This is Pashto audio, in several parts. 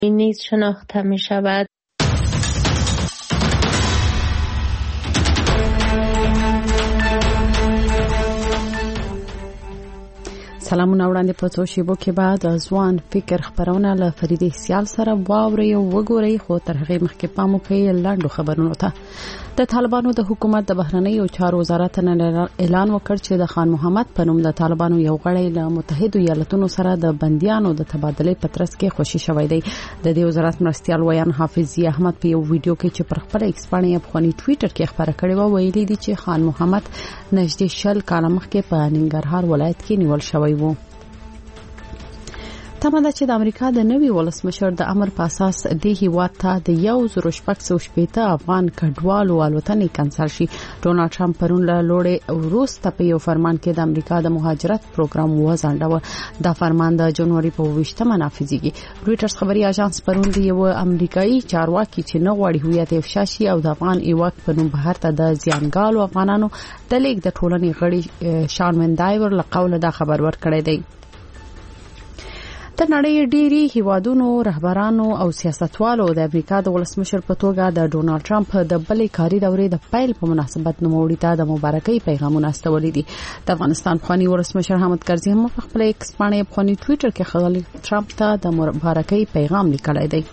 نیز شناخته می شود. سلامونه وړاندې په څو شیبو کې بعد ځوان فکر خبرونه له فرید سیال سره واوري او وګوري، خو تر هغې مخکې پام وکړئ لاندو خبرونو ته. د طالبانو د حکومت د بهرنیو چارو وزارت نن اعلان وکړ چې د خان محمد په نوم د طالبانو یو غړی له متحدو ایالاتونو سره د بندیانو د تبادلې په ترڅ کې خوشي شوی دی. د دې وزارت مرستیال ویان حافظ احمد په یو ویډیو کې چې پر خپل ایکس باندې افغاني ټویټر کې خبره کړې و ویلي دي چې خان محمد نږدې 10 کاله مخکې په ننګرهار ولایت کې نیول شوی و. تمه ده چې د امریکا د نوي ولسمشر د امر په اساس د هیواد ته د 1,680 افغان کډوالو الوتنې کانسل شي. ډونالد ټرمپ پرون له لوړې وروسته په یو فرمان کې د امریکا د مهاجرت پروګرام وځنډاوه. دا فرمان د جنوري په 20مه نافذیږي. رويټرز خبري اژانس پرون د یو امریکایي چارواکي چې نه غواړي هویت افشا شي او د افغان ایواک په نوم بهر ته د زیانګالو افغانانو د لیک د ټولنې غړي شان مندایور له قوله دا خبر ورکړی دی. د نړۍ ډېری هیوادونو رهبرانو او سیاستوالو د امریکا د ولسمشر په توګه د ډونالد ټرمپ د بلې کاري دورې د پیل په مناسبت نوموړي ته د مبارکۍ پیغامونه استولي دي. د افغانستان خواني ولسمشر حامد کرزي هم په خپل ایکس باندې خواني ټویټر کې خلک ټرمپ ته د مبارکۍ پیغام لیکلی دی.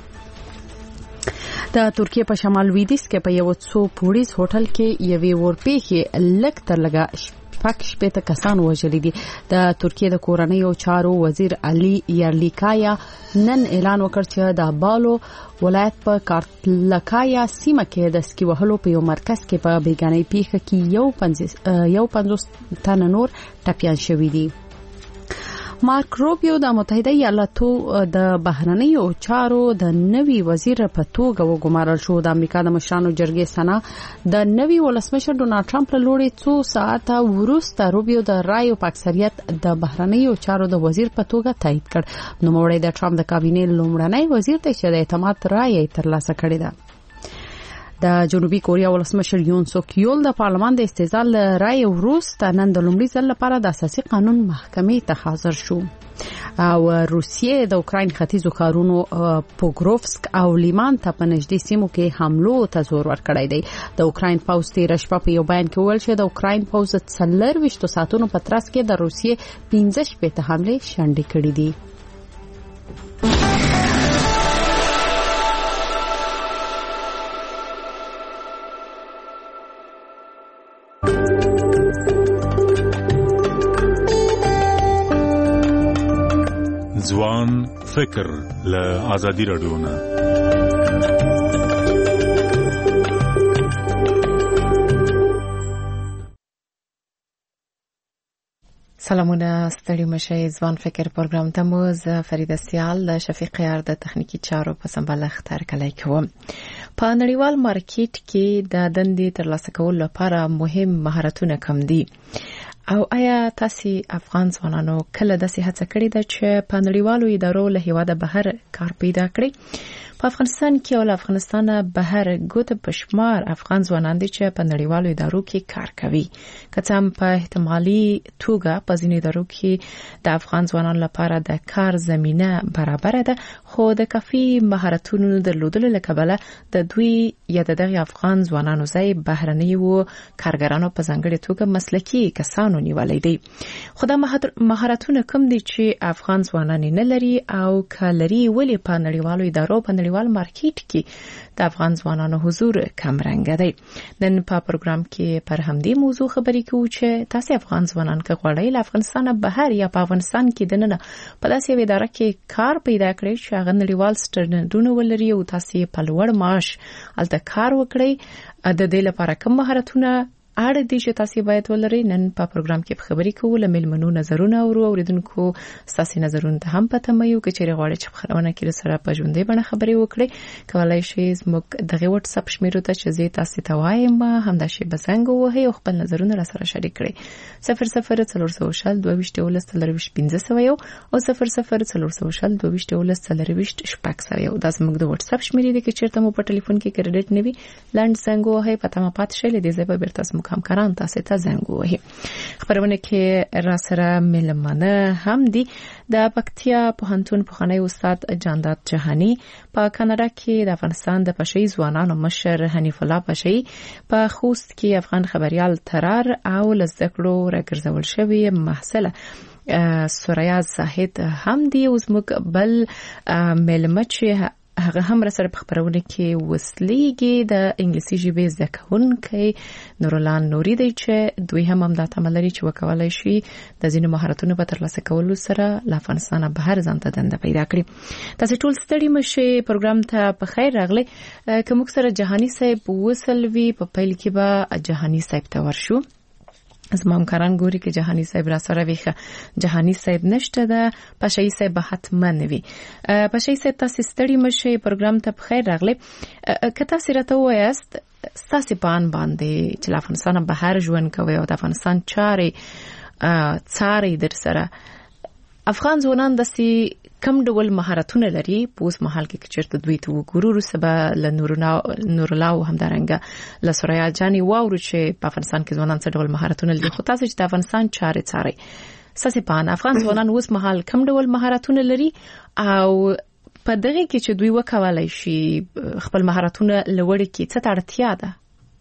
د ترکیه په شمال لویدیځ کې په یو څو پولیس هوټل کې یوې ورپېښې لږ تر لږه شپږ کسان وژل دي. د ترکیه د کورنۍ او چارو وزیر علي یارلیکایا نن اعلان وکړ چې د بالو ولایت په کارتلکایا سیمه کې د سکی وهلو په یو مرکز کې په بیګانۍ پیښه کې یو 50 تن نور ټپیان شوي دي. مارک روبیو د متحده ایالاتو د بهرنیو چارو د نوي وزیر په توګه وګمارل شو. د امریکا د مشرانو جرګې سنا د نوي ولسمشر ډونالد ټرمپ له لوري 2 ساعته وروسته روبیو د رایو په اکثریت د بهرنیو چارو د وزیر په توګه تایید کړ. نوموړی د ټرمپ د کابینې لومړنی وزیر دی چې د اعتماد رایه ترلاسه کړې ده. د جنوبي کوریا ولسمشر یون سوک یول د پارلمان د استیزال رای وروسته نن د لومړي ځل لپاره د اساسي قانون محکمې ته حاضر شو. او روسیې د اوکراین ختیځو ښارونو پوګروفسک او لیمان ته په نږدې سیمو کې حملو ته زور ورکړی دی. د اوکراین پوځ تېره شپه په یو بیان کې وویل چې د اوکراین پوځ 24 ساعتونو په ترڅ کې د روسیې 15 حملې شنډې کړې دي. ځوان فکر له آزادي رادیو نه. سلامونه، ستړي مشئ. ځوان فکر پروګرام ته مو زه فرید سیال د شفیق یار د تخنیکی چارو په سمبالښت هرکلی کوم. په نړیوال مارکیټ کې د دندې ترلاسه کولو لپاره مهم مهارتونه کم دي. او آیا تاسو افغان ځوانانو کله داسې هڅه کړې ده چې په نړیوالو ادارو له هیواده بهر کار پیدا کړي؟ په افغانستان کې او افغانستان بهر ګوت پشمار افغان ځوانان دي چې په نړیوالو ادارو کې کار کوي. کله هم په احتمالي توګه په ځینې ادارو کې د افغان ځوانانو لپاره د کار زمينه برابر ده، خو د کافي مهارتونو درلودلو لپاره د دوی یا دغه افغان ځوانانو ځای بهرنیو کارګرانو په ځانګړي توګه مسلکي کسانو نیولې دي. خو دا مهارتونه کوم دي چې افغان ځوانان نه لري او کلري ولې په نړیوالو ادارو په نړیوال مارکیټ کې د افغان ځوانانو حضور کم رنګ دی. نن په پروګرام کې پر همدې موضوع خبرې کوو چې تاسو افغان ځوانان که غواړئ له افغانستان بهر یا په افغانستان کې دننه په داسې یو اداره کې کار پیدا کړئ چې هغه نړیوال سټنډردونه ولري او تاسو په لوړ معاش الته کار وکړئ، د دې لپاره کوم مهارتونه اړ دي چې تاسو باید ولرئ. نن په پروګرام کې خبرې کوو، له ملمنو نظرونه اوریدونکو تاسو نظرونه هم پته مې یو چې غواړئ چې خبرونه کې سره په ژوندۍ باندې خبرې وکړئ. کولای شئ زموږ دغه واتس اپ شمیرو ته چې زه تاسو ته وایم همدا شی بزنګ وهي او خپل نظرونه را سره شریک کړئ. 00402215 او 00402215 دا زموږ د واتس اپ شمیرې دي چې چیرته مو په ټلیفون کې کریډټ نوي لاند څنګه وهي پته ما پات شې لدې زه به بیرته زموږ همکاران تاسو ته زنګ ووهي. خبرونه کې را سره ملمنه هم دي د پکتیا پوهنتون پخوانی استاد جانداد جهانی په کاناډا کې د افغانستان د پشي ځوانانو مشر حنیف الله پشي په خوست کې افغان خبريال ترار او لزدکړو راګرځول شوی محصله سوریا زاهد هم دی اوس مقبل ملمچ هغه هم را سره په خبرونه کې وسلیږي د انګلیسي ژبې زده کوونکی نورالان نوري دی چې دوی هم د تملري چې وکولای شي د ځینو مهارتونو په ترلاسه کولو سره له افغانستان بهر ځان ته دنده پیدا کړي. تاسو ټول ستړي مشه پروګرام ته په خیر راغلی. کوم سره جهانی صاحب وسلوي په پیل کې به جهانی صاحب ته ورشو. زما همکاران ګوري کې جهانی صاحب را سره ویخه جهانی صاحب نشته ده پشي صاحب حتما وي. پشي صاحب تاسو ستړي مشه پروګرام ته په خیر راغلی. کته سیرته وایست تاسو پان باندې چې افغانستان بهر ژوند کوي او د افغانستان چاري در سره افغان ځوانان د کم ډول مهارتونه لري په اوس مهال کې چیرته دوی ته وګورو سبا ل نورلاو همدارنګه ل سوریا جاني واورو چې په افغانستان کې ځوانان څه ډول مهارتونه لري. خو تاسو چې د افغانستان چاري ساسي پان افغان ځوانان اوس مهال کم ډول مهارتونه لري او په دغه کې چې دوی وکولای شي خپل مهارتونه لوړ کړي څه اړتیا ده؟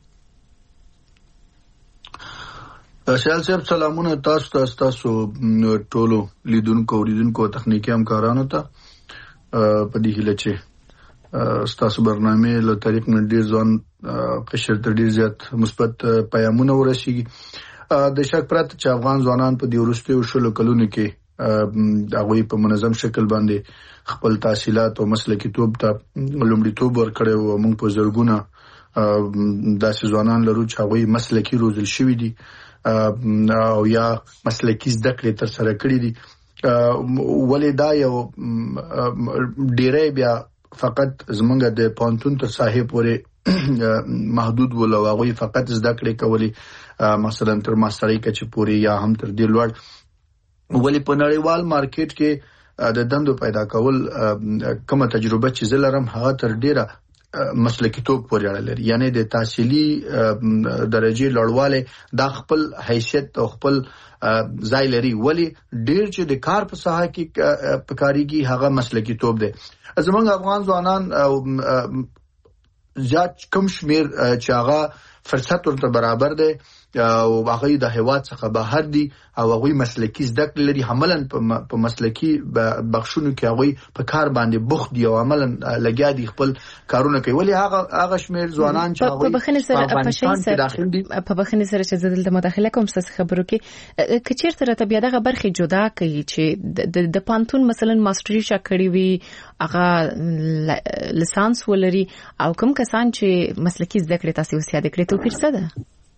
شال صاحب سلامونه تاسو ټولو لیدونکو تخنیکی همکارانو ته په دې هیله چې تاسو برنامه له طریق نه ډیر ځوان قشر ته ډیر زیات مثبت پیغامونه ورسیږي. د شک پرته چې افغان ځوانان په دې وروستیو شلو کلونو کې هغه په منظم شکل باندې خپل تحصیلات او مسلکي توب ته لومړیتوب ورکړي او موږ په زرګونه داسې ځوانان لرو چې هغه مسلکي روزل شوی دي او یا مسلکي زده کړې تر سره کړې دي. ولې دا یو ډیری بیا فقط زمونږ د پانتون تر صاحب پورې محدود ول او هغه فقط زده کړې کولې مثلا تر ماسترۍ کې پورې یا هم تر دې لوړ. ولې په نړیوال مارکیټ کې د دندو پیدا کول کومه تجربه چې زلرم هغه تر ډیره مسلکی توب پورې اړه لري. یعنی د تحصیلي درجه لوړواله د خپل حیثیت او خپل ځای لري. ولی ډیر چې د کار په ساحه کې پکاريږي هغه مسلکی توب دی. زمونږ افغان ځوانان زیات کم شمیر چې هغه فرصت ورته برابر دی او هغه د هیواد څخه بهر دي او هغه مسلکی زده کړې لري. عملاً په مسلکی بخښونو کې هغه په کار باندې بوخت دي او عملاً لګیا دي خپل کارونه کوي. ولی هغه شمیر ځوانان چې هغه په بخښنې سره چې زدل د مداخله کوم څه خبرو کې کچیر سره ته بیا دغه برخه جدا کوي چې د پانتون مثلا ماستری شکړی وي هغه لیسانس ولري او کوم کسان چې مسلکی زده کړې تاسو وسیاده کړې تو پیرسه ده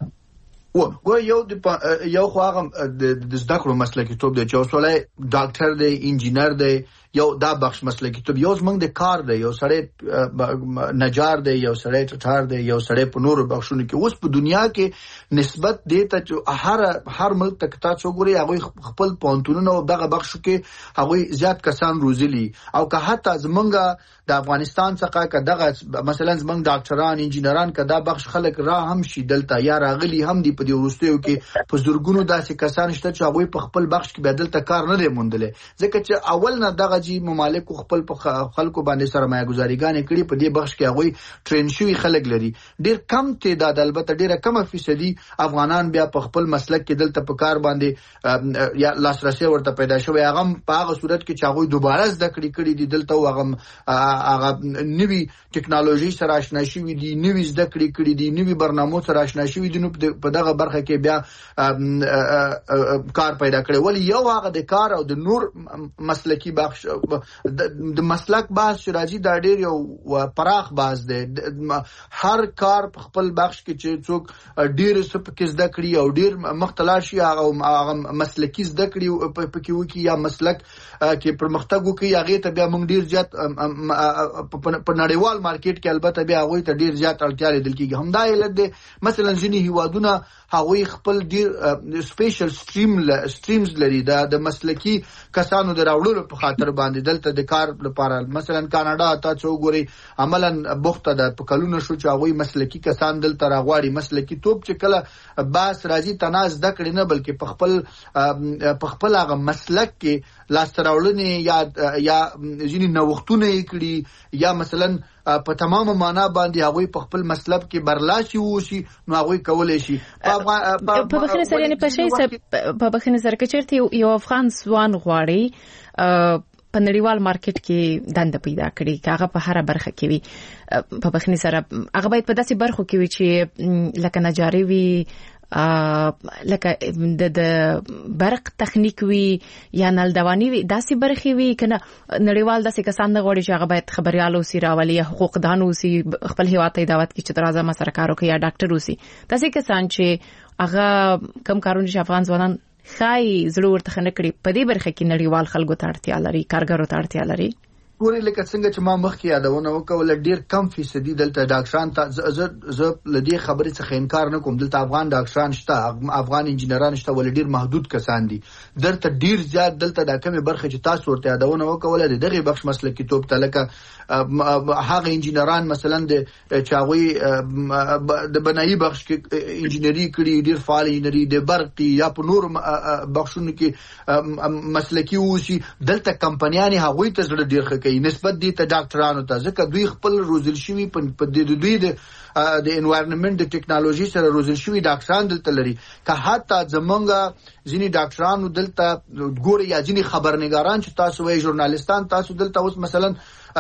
یو خو هغه د زده کړو مسلکی توب دی چې اوسولای ډاکټر دی انجینر دی یو دا بخش مسلکی توب یو زمنګ د کار دی یو سړی نجار دی یو سړی ټټار دی یو سړی په نورو بخشونو کې اوس په دنیا کې نسبت دی ته چې هر ملک تک تاسو ګوري هغه خپل پونتونو دغه بخشو کې هغه زیات کسان روزلي او که حتی زمنګ د افغانستان څخه که دغه مثلا زمنګ ډاکټران انجینران که دا بخش خلک را هم شي دلته یا راغلي هم دی په دې وروستیو کې په زورګونو داسې کسان شته چې هغه په خپل بخش کې بدلته کار نه دی موندلې ځکه چې اول نه دغه جی ممالک خپل په خلکو باندې سرمایه گذاریګانې کړي په دې بخش کې هغه ټرین شوی خلک لري. ډیر کم تعداد البته ډیره کم فیصدي افغانان بیا په خپل مسلک کې دلته په کار باندې یا لاسرسي ورته پیدا شوی هغه په هغه صورت کې چې هغه دوباره زده کړي دي دلته هغه نوی ټکنالوژي سره آشنا شوی دي نوی زده کړي دي نوی برنامو سره آشنا شوی دي نو په دغه برخه کې بیا کار پیدا کړي. ولی یو هغه د کار او د نور مسلکی بخش د مسلک بحث راځي دا ډیر یو پراخ بحث دی. هر کار په خپل بخش کې چې څوک ډیر سپک زده کړي او ډیر مختلف شي هغه مسلکی زده کړي په کې وکی یا مسلک کې پرمختګ وکي هغه ته بیا موږ ډیر زیات په نړیوال مارکیټ کې البته بیا هغه ته ډیر زیات اړتیا لري کیږي. همدا علت دی مثلا ځینې هیوادونه هغه خپل ډیر سپیشل سټریمز لري د مسلکی کسانو د راوړلو په خاطر باندې دلته د کار لپاره مثلا کاناډا ته څوګوري عملاً بوخته ده په کلونو شو چې هغه مسلکی کسان دلته راغواړي مسلکی توپ چې کله باس راځي تناز د کړي نه بلکې په خپل هغه مسلک کې لاستراولنې یا ځینې نوښتونه کړي یا مثلا په تمامه معنا باندې هغه په خپل مسلک کې برلاسي وشي نو هغه کولای شي په بخښنه سره یعنی په شی په بخښنه سره کچرته یو افغان ځوان غواړي په نړیوال مارکیټ کې دند پیدا کړي هغه په هر برخه کې وي په بخښنه سره هغه باید په داسې برخو کې وي چې لکه نجاری وي لکه د برق تخنیک وی یا نلدوانی وی داسې برخې وی کنه نړیوال داسې کسان نه غوړي چې هغه باید خبريال اوسي راولي حقوق دان اوسي خپل هیواد ته دعوت کی چې درازه ما سره کار وکړي یا ډاکټر اوسي داسې کسان چې هغه کم کارونه چې افغان ځوانان خای زړه ورته خنه کړي په دې برخه کې نړیوال خلکو ته اړتیا لري کارګرو ته اړتیا لري ګوري لکه څنګه چې ما مخکې یادونه وکړه ډیر کم فیصدي دلته ډاکټران ته زه لدی خبرې څخه انکار نه کوم دلته افغان ډاکټران شته افغان انجنیران شته ول ډیر محدود کسان دي درته ډیر زیات دلته د کمې برخه چې تاسو ورته یادونه وکړه دغه بخش مسلکی توپ ته لکه هغه انجنیران مثلا د چاوي د بنایي بخش کې انجنیری کړي ډیر فعال انجنیری د برقي یا په نور بخشونو کې مسلکی وشي دلته کمپنیانه هغه ته زړه ډیر نسبت دي ته ډاکټرانو ته ځکه دوی خپل روزل شوی په دوی د انوایرنمنت د ټیکنالوژي سره روزل شوی ډاکټران دلته لري که حتی زمونږه ځینی ډاکټرانو دلته ګوري یا ځینی خبرنګاران چې تاسو وایي ژورنالیستان تاسو دلته اوس مثلا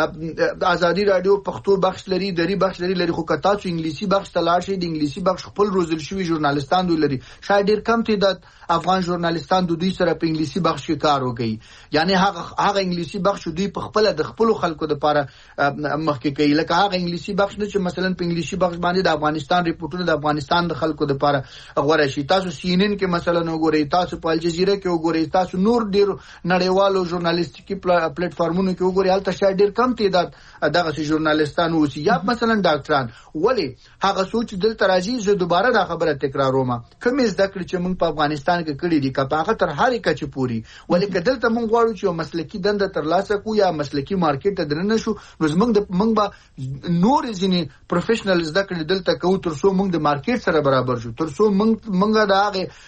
ازادي رادیو پښتو بخش لري دری بخش لري خو کتا چې انګلیسي بخش تلاش دي انګلیسي بخش خپل روزل شوی ژورنالیستان دوی لري شاید ډیر کم تعداد افغان ژورنالیستان دوی سره په انګلیسي بخش کې کار وکړي یعنی هغه انګلیسي بخش دوی په خپل د خپل خلکو لپاره مخکې کوي لکه هغه انګلیسي بخش نه چې مثلا په انګلیسي بخش باندې د افغانستان ریپورتونه د افغانستان د خلکو لپاره غوړه شي تاسو CNN کې مثلا وګورئ تاسو په الجزیره کې وګورئ تاسو نور ډیر نړیوالو ژورنالیستیکي پلیټ فارمونو کې وګورئ هلته شاید ډیر کم تعداد دغه ژورنالیستان اوسي یا مثلا ډاکټران ولی هغه سوچ دلته راځي زه دوباره دا خبره تکراروم کوم زده کړې چې موږ په افغانستان کې کړې دي کپاغه تر هرې کچې پوری ولی کدلته موږ غواړو چې مسلکی دنده ترلاسه کو یا مسلکی مارکیټ ته درنه شو نو موږ به نور ځینې پروفیشنل زده کړې دلته کوو تر څو موږ د مارکیټ سره برابر شو تر څو موږ دا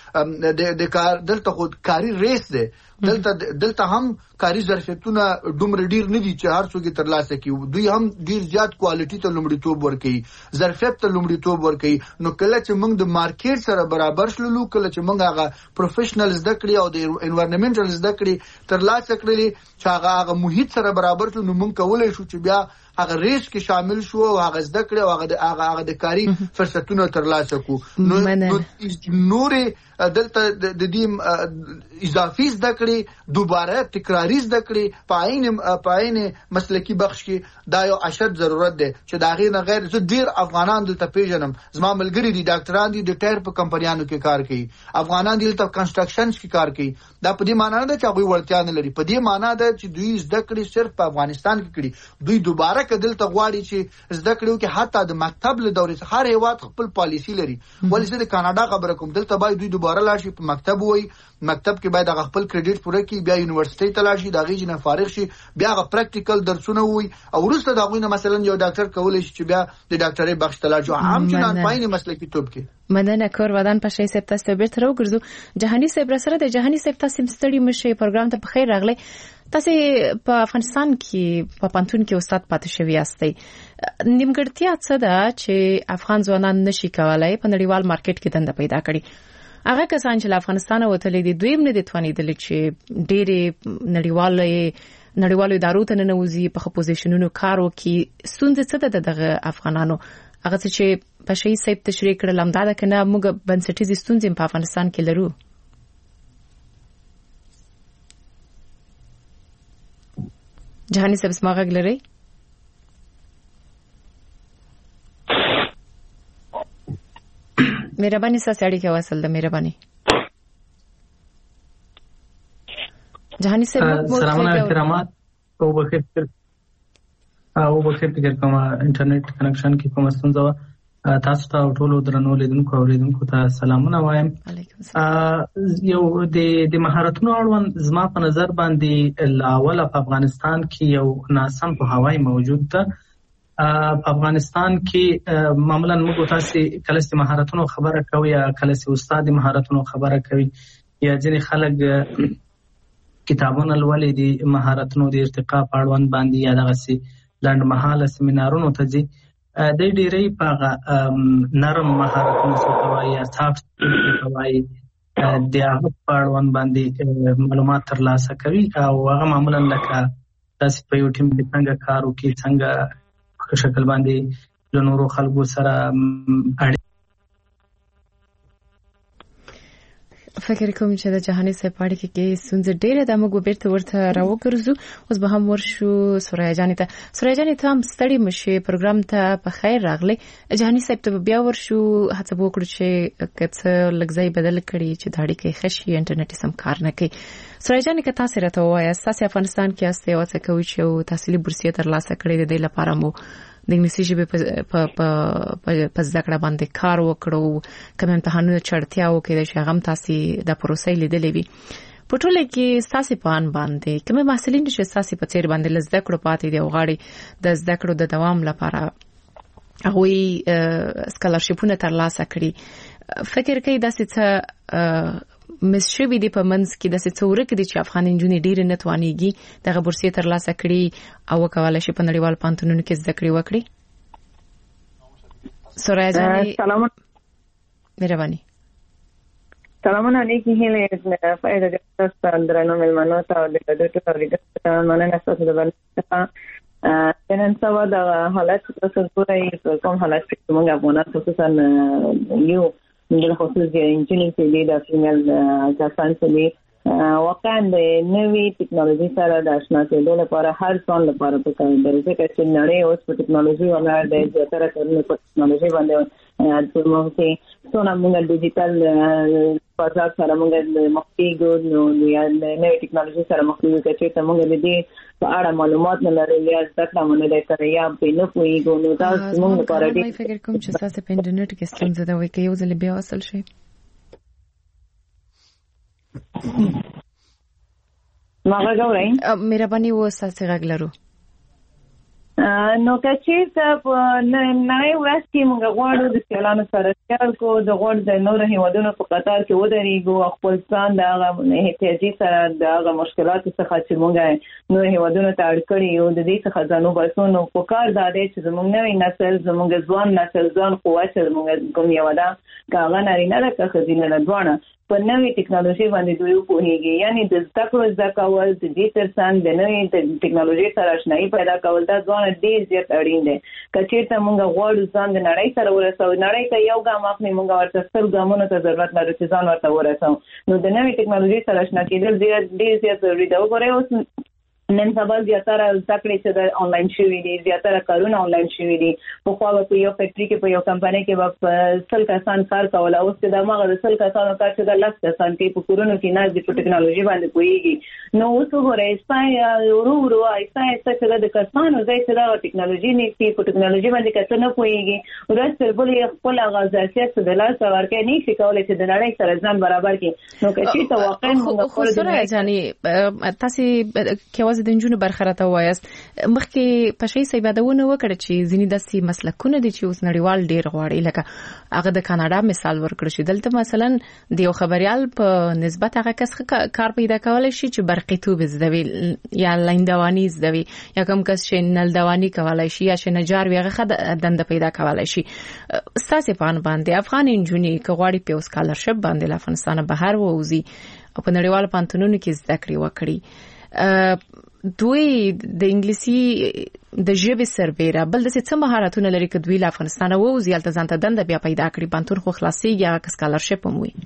د کار دلته خود کاری ریس ده دلته هم کاری ظرفیتونه دومره ډیر نه دي چې هر څوک ترلاسه کوي دوی هم ډیر زیات کوالټي ته لومړیتوب ورکوي ظرفیت ته لومړیتوب ورکوي نو کله چې موږ د مارکیټ سره برابر شلو کله چې موږ هغه پروفیشنل زده کړې او د انوایرنمنټل زده کړې ترلاسه کړلې چې هغه محیط سره برابر شو نو موږ کولای شو چې بیا هغه ریس کې شامل شو او هغه زده کړې او هغه د کاری فرصتونه ترلاسه کو نو نور دلته د دې اضافي زده کړې دوباره تکراری زده کړې پاین مسلکی بخش کې دا یو اشد ضرورت ده چې دا غیر زه ډیر افغانان دلته پیژنم زما ملګری دي ډاکټران دي د ټایر په کمپنیانو کې کار کوي افغانان دلته کنسټرکشنز کې کار کوي دا په دې معنی نه ده چې هغه ورتیا نه لري په دې معنی ده چې دوی زده کړې صرف په افغانستان کې کړي دوی دوباره کدلته غواړي چې زده کړو کې حتی د مکتب له دورې څخه هر هیواد خپل پالیسی لري ولې زه د کاناډا خبره کوم دلته باید دوی دوباره لاړ شي په مکتب وای مکتب کې باید هغه خپل کریډټ پوره کړي بیا یونیورسيټي ته لاړ شي دا غیږ نه فارغ شي بیا هغه پریکټیکل درسونه وای او وروسته دا غوینه مثلا یو ډاکټر کولای شي چې بیا د ډاکټرۍ بخش ته لاړ شي عام چنان پاینه مسلکی توپ کې مننه کور ودان په شي سپتا سبت راوګرځو جهاني سپر سره د جهاني سپتا سمستړي مشه پروګرام ته بخیر راغلی تاسو په افغانستان کې په پانتون کې استاد پاتې شوی یاستئ نیمګړتیا څه ده چې افغان ځوانان نشي کولای په نړیوال مارکیټ کې دنده پیدا کړي هغه کسان چې افغانستان وتلې دي دوی نه دي توانیدل چې ډېرې نړیوالو ادارو ته نه وځي په پوزیشنونو کارو کې ستونزې څه ده دغه افغانانو هغه چې په شي سیب تشریح کړل امداد کنه موږ بنسټیزي ستونزې په افغانستان کې لرو جهاني صاحب سماغه لري مهرباني ساساړي کې وصل ده مهرباني جهاني صاحب سلام علیکم او بخیر فکر کوم انټرنیټ کنکشن کې کوم ستونزه تاسو ته ټول درنو لیدونکو او اوریدونکو ته سلامونه وایم. یو د مهارتونو اړوند زما په نظر باندې لاول په افغانستان کې یو ناسم پوهاوی موجود ده. په افغانستان کې معمولا موږ تاسو کله چې مهارتونو خبره کوي یا کله چې استاد مهارتونو خبره کوي یا ځینې خلک کتابونه لولي دي مهارتونو د ارتقا په اړوند باندې یا دغه لنډمهاله سیمینارونو ته ځي. د ډېرې په نرم مهارتونو څخه یا سافت سکلز د هغه په اړوند باندې معلومات ترلاسه کوي او هغه معمولا لکه تاسو په یو ټیم کې څنګه کار وکړي څنګه په شکل باندې له نورو خلکو سره اړیکه. فکر کوم چې د جهاني سپاړی کې سنځ ډېر د موږ بیرته ورته راوګرځو. اوس به هم ورشو سوریا جاني ته. سوریا جاني ته هم ستړي مشه پروګرام ته په خیر راغلی. جهاني صاحب ته بیا ورشو هڅه وکړو چې کڅ لګځي بدل کړي چې داړي کې خشي انټرنیټ سم کار نه کوي. سوریا جاني که تاسو راته وایي تاسو افغانستان کې استه او څه کوي چې تحصیلي بورسیه ترلاسه کړی د لپاره مو د انګلیسي ژبې په زده کړه باندې کار وکړو کوم امتحانونه چړتیا وکړي چې هغه تاسو د پروسې لیدلې وي. په ټوله کې تاسو په ان باندې کوم محصلین چې تاسو په چیر باندې لزده کړو پاتې دی او غاړي د زده کړو د دوام لپاره هغه سکالرشپونه ترلاسه کړي. فکر کوي دا څه مشوي دي په منځ کې د څورک دي چې افغان انجونې ډېر نه توانيږي دغه بورسیه ترلاسه کړي او کولای شي په نړیوال پانتونونو کې زده کړې وکړي. سوریا جاني سلام مهرباني. سلامونه علیکم. هله فائدہ تاسو درنو ملمنو ته د ډېر ډېر مننه تاسو د ولې نن سبا د حالت تاسو ګورئ کوم حالت چې موږ افغانان خصوصا یو د خصوصي انجینرینګ کې د فیمیل کسان چې واقعا د نوې ټکنالوژي سره د آشنا کېدو لپاره هر څون لپاره په کار دی چې نړۍ اوس په ټکنالوژي ولاړ دی چې تر څو په ټکنالوژي باندې د موږ څونه موږ ډیجیټل بازار سره موږ مخکېږو نو یا نوې ټکنالوژي سره مخکېږو چې موږ د دې په اړه معلومات نه لرو یا ځکه موږ د کار یا په نو پوهیږو نو تاسو موږ لپاره ډېر فکر کوم چې تاسو په انټرنیټ کې ستونزه ده وایي یو ځل بیا وصل شي. ماغه غوړی مهرباني وساسه غلرو. نو کچې ته په نړۍ ورځ کې موږ غواړو د سیالانو سره سیال کو د غوړ د نور هیوادونو په قطار کې ودرېږو خپل ځان د هغه احتیاجي سره د هغه مشکلات څخه چې موږ نور هیوادونو ته اړ کړی یو د دې څخه ځانو باسونو په کار دا دی چې زموږ نوې نسل زموږ ځوان نسل ځان قوت زموږ کوم یو ده کاغه نارینه ده که خزینه لدوانه په نوې ټکنالوژي باندې دوی پوهیږي یعنی د زده کړو ځکاول د دې ترڅنګ د نوې ټکنالوژي سره آشنایي پیدا کول دا ځوان ډېر زیات اړین دی. کچې ته موږ غواړو ځان د نړۍ سره ورسو نړۍ ته یو ګام اخلي موږ ورته ستر ګامونو ته ضرورت لري چې ځان ورته ورسو نو د نوې ټکنالوژي سره آشنا کېدل ډېر زیات ضروري دی. وګورئ اوس نن سبا زیاتره ذکر چې د آنلاین شوی دي زیاتره کارونه آنلاین شوی دي. په خو په یو فیکټری کې په یو کمپنۍ کې په سل کسان کار کول او چې د ماغه د سل کسانو کار چې د لاس کسان کې په کورونو کې نه د ټکنالوژي باندې کوي نو اوس وګورئ چې ورو ایسا چې د کسانو ځای چې د ټکنالوژي نه په ټکنالوژي باندې کته نه کوي ورسره بلې خپل غزاسیت د لاس ورکې نه شي کولای چې د نړۍ سره ځان برابر کړي نو کچې ته واقعا موږ خو سره ځاني تاسو کې د انجونو برخراته وایست مخکې پښې سیبادونه وکړه چې ځینې داسې مسلکونه دي چې اوس نړیوال ډیر غواړي لکه هغه د کاناډا مثال ورکړ شي دلته مثلا د یو خبريال په نسبت هغه کس کار پیدا کولای شي چې برقي توب زدوي یا لیندوانی زدوي یا کوم کس چې نلدوانی کولای شي یا چې نجار وي هغه دنده پیدا کولای شي. تاسو په باندې افغان انجونې کغواړي په سکالرشپ باندې له افغانستان بهر ووزي او په نړیوال پانتونونو کې زده کړې وکړي دوی د انګلیسي د ژبې سربېره بل د څه مهارتونه لري چې دوی له افغانستان ووزي الته ځان ته دنده بیا پیدا کړي پانتون خو خلاصيږي یا سکالرشپ هم وي.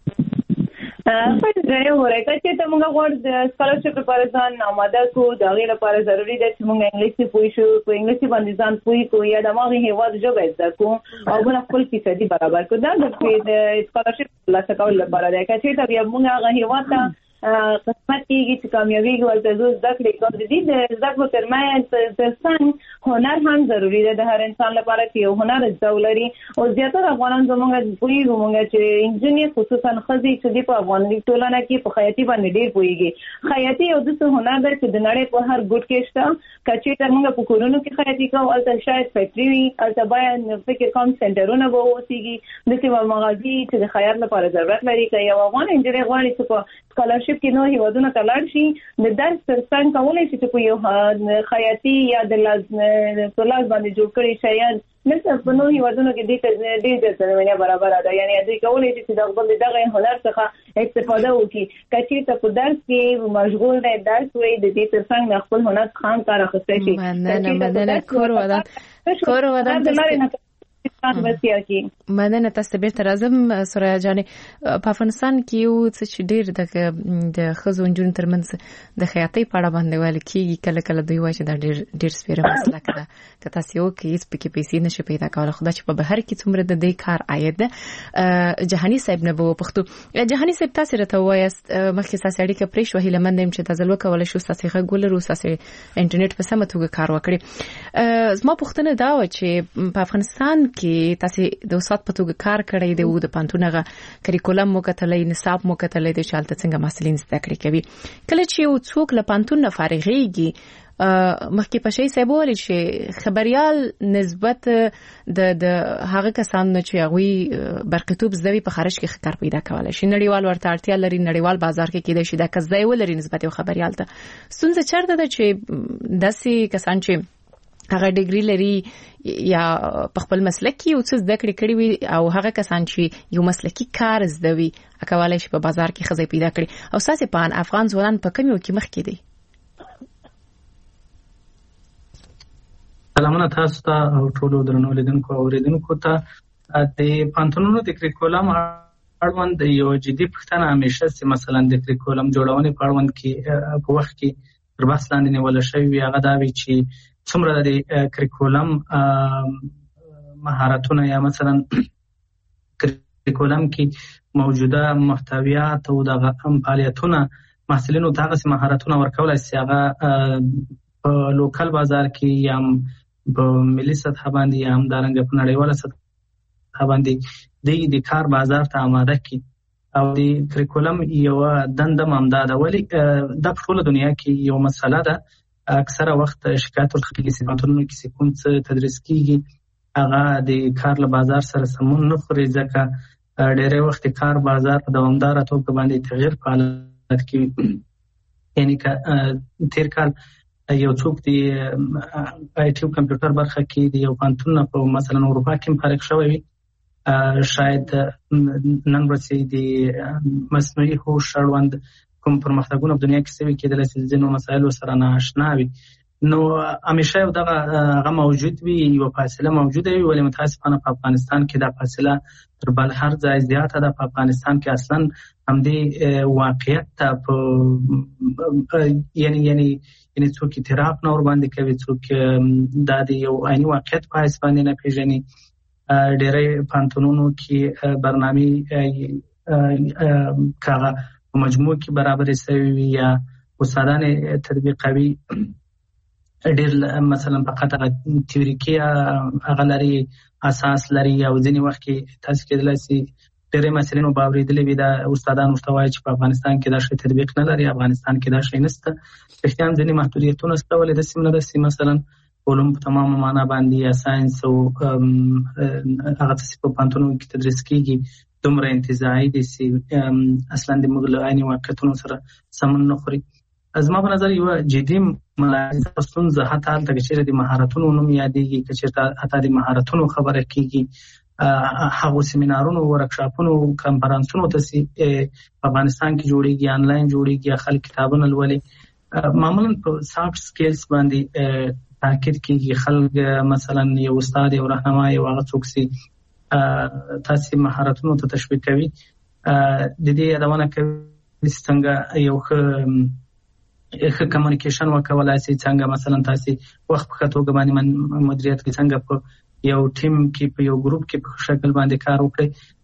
په دې ورته چې موږ غواړو د سکالرشپ لپاره ځان آماده کو دا غیر لپاره ضروری ده چې موږ انګلیسي پوه شو په انګلیسي باندې ځان پوه کو یا د ماغي هیواد ژبه زده کو او بل خپل فیصدي برابر کو دا د سکالرشپ لاسه کول لپاره ده چې ته بیا موږ هغه هیواد ته قسمت کېږي چې کامیابیږي ولته زده کړې کوم د دې د زده کړو ترمنځ ترڅنګ هنر هم ضروري دی د هر انسان لپاره چې یو هنر زده ولري او زیاتره افغانان زموږ پوهېږو موږ چې انجینر خصوصا ښځې چې د په افغاني ټولنه کې په خیاطي باندې ډېر پوهېږي خیاطي یو داسې هنر دی چې د نړۍ په هر ګوټ کې شته که چېرته موږ په کورونو کې خیاطي کوو هلته شاید فیکټري وي هلته باید فکر کوم سنټرونه به واوسېږي داسې مغازي چې د خیاط لپاره ضرورت لري که یو افغان انجینر غواړي چې په سکالرشپ کې نور هیوادونو ته لاړ شي د درس ترڅنګ کولی شي چې په یو خیاطي یا د په لاس باندې جوړ کړي شیان مثل په نور هیوادونو کې ډېر زمینه برابره ده یعنی دوی کولی شي چې د خپل دغه هنر څخه استفاده وکړي که چېرته په درس کې مشغول دی درس وایي د دې ترڅنګ د خپل هنر څخه هم کار اخیستی شي کور ودان مننه تاسو بیرته راځم سوریا جانې په افغانستان کې یو څه ډېر د ښځو نجونو ترمنځ د خیاطۍ په اړه باندې ویل کېږي کله کله دوی وایي چې دا ډېر سپیره مسلک ده که تاسو یو کې هیڅ پکې پیسې نشي پیدا کولی خو دا چې په بهر کې څومره د دې کار عاید ده جهاني صاحب نه به وپوښتو جهاني صاحب تاسو راته ووایاست مخکې ستاسو اړیکه پرې شوه هیله مند یم چې تاسو وکولی شو ستاسو غږ ولرو ستاسو انټرنیټ په سمه توګه کار وکړي زما پوښتنه دا و چې په افغانستان کې تاسو د استاد په توګه کار کړی دی او د پانتونغه کریکولم مو کتلې نصاب مو کتلې د شالته څنګه مسلین زده کړې کوي کله چې یو څوک له پانتون نه فارغېږي مخکې په شی سبول چې خبريال نسبت د هغه کسانو چې هغه برقیتوب زوی په خارج کې کار پیدا کولای شي نړیوال ورته اړتیا لري نړیوال بازار کې کېدای شي دا کزای ولري نسبت یو خبريال ته ستونزه چیرته ده چې داسې کسان چې هغه ډیګري لري یا په خپل مسلک کې یو څه زده کړی وي او هغه کسان چې یو مسلکی کار زده وي اکوالای شي په بازار کې خزې پیدا کړي او ساسي پان افغان ځوانان په کمیو کې مخ کې دي سلامونه تاسو ته او ټولو درنو لیدونکو او اوریدونکو ته د پانتونونو د کریکولم اړوند یو جدي پوښتنه همیشه چې مثلا د کریکولم جوړونې په اړوند کې په وخت کې تر بحث لاندې نیول شوی هغه دا وی چې څومره د کریکولم مهارتونه یا مثلا کریکولم کې موجوده محتویات او د فعالیتونه محصلینو ته هغه مهارتونه ورکول شي هغه په لوکل بازار کې یا په ملي سطح باندې یا هم دارنګ په نړیواله سطح باندې د کار بازار ته آماده کی او د کریکولم یو دنده مامداده ولی د ټول دنیا کې یو مسله ده اکثره وخت شکایت ورخلي سیماتونو کې کوم څه تدریس کیږي هغه د کار له بازار سره سمون نه خوري ځکه ډېر وخت کار بازار په دوامدار توګه باندې تغییر په حالت کې یعنی که تیر کال یو څوک دی آی ټي کمپیوټر برخه کې دی یو پانتون په مثلا اروپا کې فارغ شوی وي شاید نن ورځې د مصنوعي هوش اړوند کوم پرمختګونه په دنیا کې سوي کېدل چې ځینو مسایلو سره ناشنا وي نو همیشه هغه موجود وي یو فاصله موجوده وي ولې متاسفانه په افغانستان کې دا فاصله تر بل هر ځای زیاته ده په افغانستان کې اصلا همدې واقعیت ته یعنی څوک اعتراف نه ور باندې کوي څوک دا د یو عیني واقعیت په حساب باندې نه پیژني ډېرې پانتونونو کې برنامې کاغه په مجموع کې برابرې شوی یا استادان تطبیقوي ډېر مثلا فقط تیوریکي هغه لري اساس لري او ځینې وخت کې تاسو کېدلای شي ډېرې مسلې نو باورېدلې وي دا استادان ورته وایي چې په افغانستان کې دا شی تطبیق نه لري افغانستان کې دا شی نشته احتیام ځینې محدودیتونه شته ولې د سیمه د سیمه مثلا علوم په تمامه معنا باندې یا ساينس او هغه څه په پانتونو کې تدریس کیږي دومره انتزاعي دي چې اصلا د مغلقاني واقعیتونو سره سمون نه خوري از ما په نظر یو جدي ملاحظه ستونزه حتی چې د مهارتونو نوم یادېږي چې حتی د مهارتونو خبره کیږي هغه سیمینارونو ورکشاپونو کانفرنسونو ته په افغانستان کې جوړیږي آنلاین جوړیږي خلک کتابونه لولي معمولا په سافټ سکلز باندې تاکید کیږي خلک مثلا یو استاد او راهنما یو هغه څوک سي تاسو مهارتونو ته تشویق کوي د دې یادونه کوي څنګه یو ښه کمیونیکیشن وکولای شي څنګه مثلا تاسو وخت په توګه باندې مدیریت کې څنګه په یو ټیم کې په یو ګروپ کې په شکل باندې کار وکړي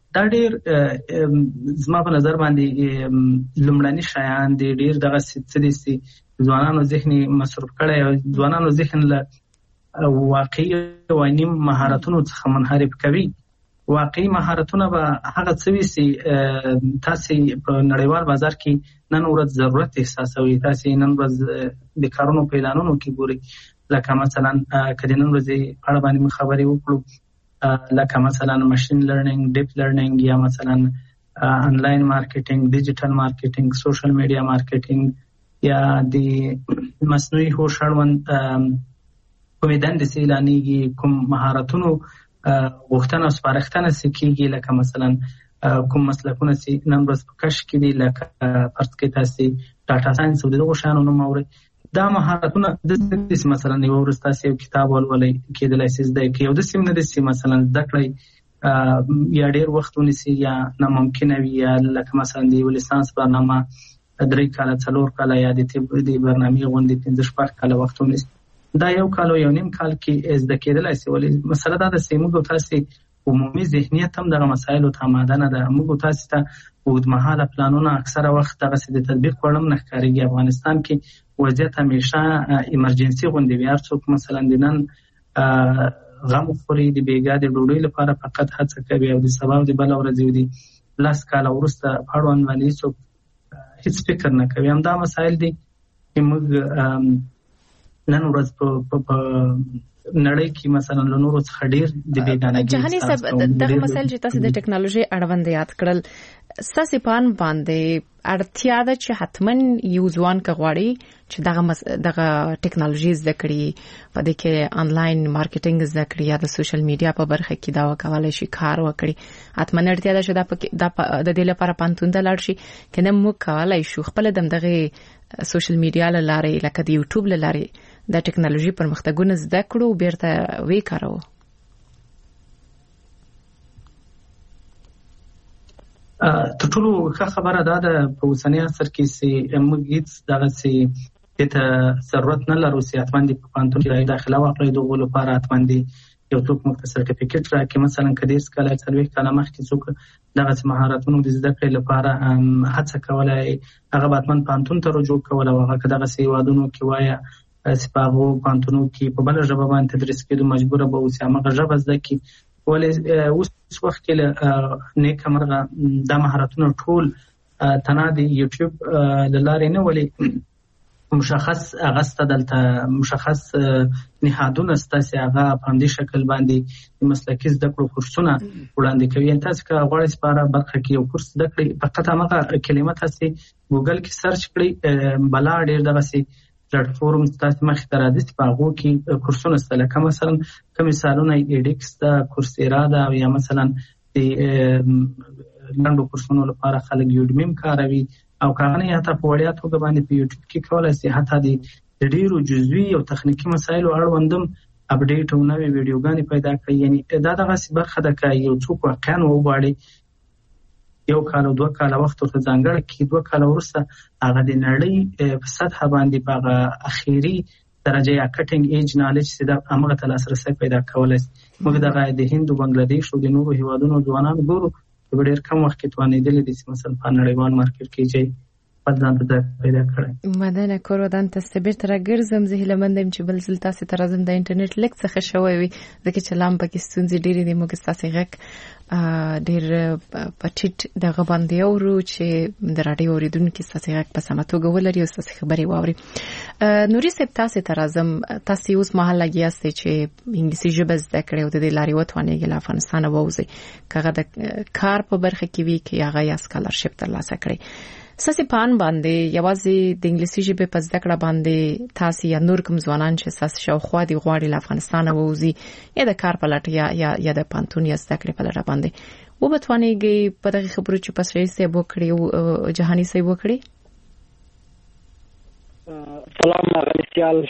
دا ډیر زما په نظر باندې لومړني شایان دي، ډیر دغه څه دي ځوانانو ذهني مصروف کړي او ځوانانو ذهن له واقعي او نیم مهارتونو څخه منحرف کوي. واقعي مهارتونه به هغه څه وي چې تاسو په نړیوال بازار کې نن ورځ ضرورت احساسوي. تاسو نن ورځ د کارونو په اعلانونو کې ګوري، لکه مثلا کله نن ورځ په اړه باندې خبرې وکړو، لکه مثلا ماشين لرنینګ، ډیپ لرنینګ، یا مثلا انلاین مارکیټینګ، ډیجیټل مارکیټینګ، سوشل میډیا مارکیټینګ، یا د مصنوعي هوش اړوند کومې دندې چې اعلانېږي، کوم مهارتونو غوښتنه او سپارښتنه کېږي، لکه مثلا کوم مسلکونه چې نن ورځ په کش کې دي، لکه فرض کړئ تاسو ډاټا ساينس او دغه شیانو نوم اورئ. دا مهارتونه د مثلا یو ورځ تاسو یو کتاب ولولئ کېدلای شي زده کړئ، او د سیمه د سیمه مثلا زده کړئ یا ډیر وخت ونیسي یا ناممکنه وي، یا لکه مثلا د یو لیسانس برنامه 3 کاله 4 کاله یا د برنامې غونډې 15 کاله وخت ونیسي. دا یو کال او یو نیم کال کې زده کېدلای شي. ولې مسله دا د سیمو تاسو عمومي ذهنیت هم دغه مسایلو ته آماده نه ده. موږ تاسو ته اوږدمهاله پلانونه اکثره وخت دغه د تطبیق وړم نه ښکارېږي. افغانستان کې وضعیت همیشه ایمرجنسي غوندې وي. هر څوک مثلا د نن غم خوري، د بیګا د ډوډۍ لپاره فقط هڅه کوي، او د سبا د بل ورځې د 10 کال وروسته په اړوند باندې څوک هیڅ فکر نه کوي. همدا مسایل دي چې موږ نن ورځ په نړۍ کې مثلا له نورو څخه ډیر د بیګانګۍ جهاني صاحب دغه مسایل چې تاسو د ټکنالوژي اړوند یاد کړل، ساسي پان باندې اړتیا ده چې حتمن یو ځوان کغواړي چې دغه ټکنالوژي زده کړي، په دې کې انلاین مارکیټینګ زده کړي یا د سوشل میډیا په برخه کې دا وکولای شي کار وکړي. حتمن اړتیا ده چې د دې لپاره پانتون ته لاړ شي، کنه موږ کولای شو خپل دغه سوشل میډیا لاره لکه د یوټیوب لاره د ټکنالوژي پرمختګونه زده کړو بیرته وی کارو. تر ټولو ښه خبره دا ده په اوسني عصر کې چې موږ هیڅ دغه څه ته ضرورت نه لرو چې حتماً د پوهنتون کې داخله واخلئ. دغه لپاره حتماً یو څوک موږ ته سرټیفیکټ راکړي. مثلا که 10 کاله 40 کاله مخکې څوک دغه مهارتونو د زده کړې لپاره هڅه کولای، هغه به حتماً پوهنتون ته رجوع کوله، او هغه که دغه هیوادونو کې وایه سپاغو پانتونو کې په بل ژبه باندې تدریس کېدو مجبور به اوسي، هغه ژبه زده کړي. ولې اوس وخت کې نیک مرغه د مهارتونو ټول تنه د یوټیوب لاره نه، ولې مشخص اغسته دلته مشخص نهادونه ستاسو هغه په همدې شکل باندې مسلکي زده کړو کورسونه وړاندې کوي. تاسو که غواړئ سپاره برخه کې یو کورس زده کړئ، فقط هغه کلمه تاسو ګوګل کې سرچ کړئ، بلا ډېر دغه پلیټفارم تاسو مخ ته راځي په هغه کې کورسونه ستل، کوم مثلا کوم مثالونه ایډکس دا کورسیرا دا، یا مثلا د لاندو کورسونو لپاره خلک یوډمیم کاروي، او کارونه یا ته په وړیا توګه باندې په یوټیوب کې کولای شي حتی د ډیرو جزوي او تخنیکی مسایلو اړوندم اپډیټ او نوې ویډیوګانې پیدا کړي. یعنی دا دغه برخه ده که یو څوک واقعا وغواړي یو کال او 2 کال وخت ورته ځانګړی کړي، 2 کال وروسته هغه د نړۍ په سطح باندې په هغه اخیری درجه یا کټینګ ایج نالج چې د هغه ته لاسرسي پیدا کولای شي. موږ دغه د هند او بنگلاديش او د نورو هیوادونو ځوانان ګورو چې ډېر کم وخت کې توانېدل دي چې مثلا په نړیوال مارکیټ کې چې پدان ته پیدا کړي. مدنه کورودان تستبیر تر ګرځم زه هلمندم چې بل ځل تاسو ته راځم د انټرنیټ لیک څخه شوی وي ځکه چې لام پاکستان زی ډېری د موږ تاسو غک ډېر پټیټ دغه باندې اورو چې د رادیو اوریدونکو تاسو غک په سماتوګه ولري او تاسو خبري واوري. نوري سپ تاسو ته راځم، تاسو اوس مهال لګیاست چې انګلیسي ژبه زده کړئ او د دې لارې وتوانیږئ له افغانستان ووځئ، کغه د کار په برخه کې وی کې هغه یا سکالرشپ ترلاسه کړئ. ساسي پان باندې یوازې د انګلیسي ژبې په زده کړه باندې تاسو یا نور کوم ځوانان چې تاسو شاوخوا دي غواړي له افغانستان ووځي یا د کار په لټه یا د پانتون یا زده کړې په لټه باندې و بتوانیږي په دغه خبرو چې پس رئیس صاحب وکړي او جهاني صاحب وکړي. سلام غلیسیال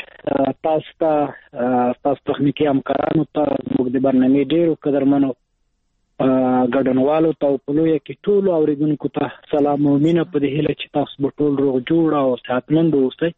تاسو تخنیکی همکارانو ته موږ د برنامې ډیرو قدرمنو ګډونوالو ته په لوی کې ټول اوریدونکو ته سلام او مینه په دې هیله چې تاسو به ټول روغ جوړ او صحتمند اوسئ.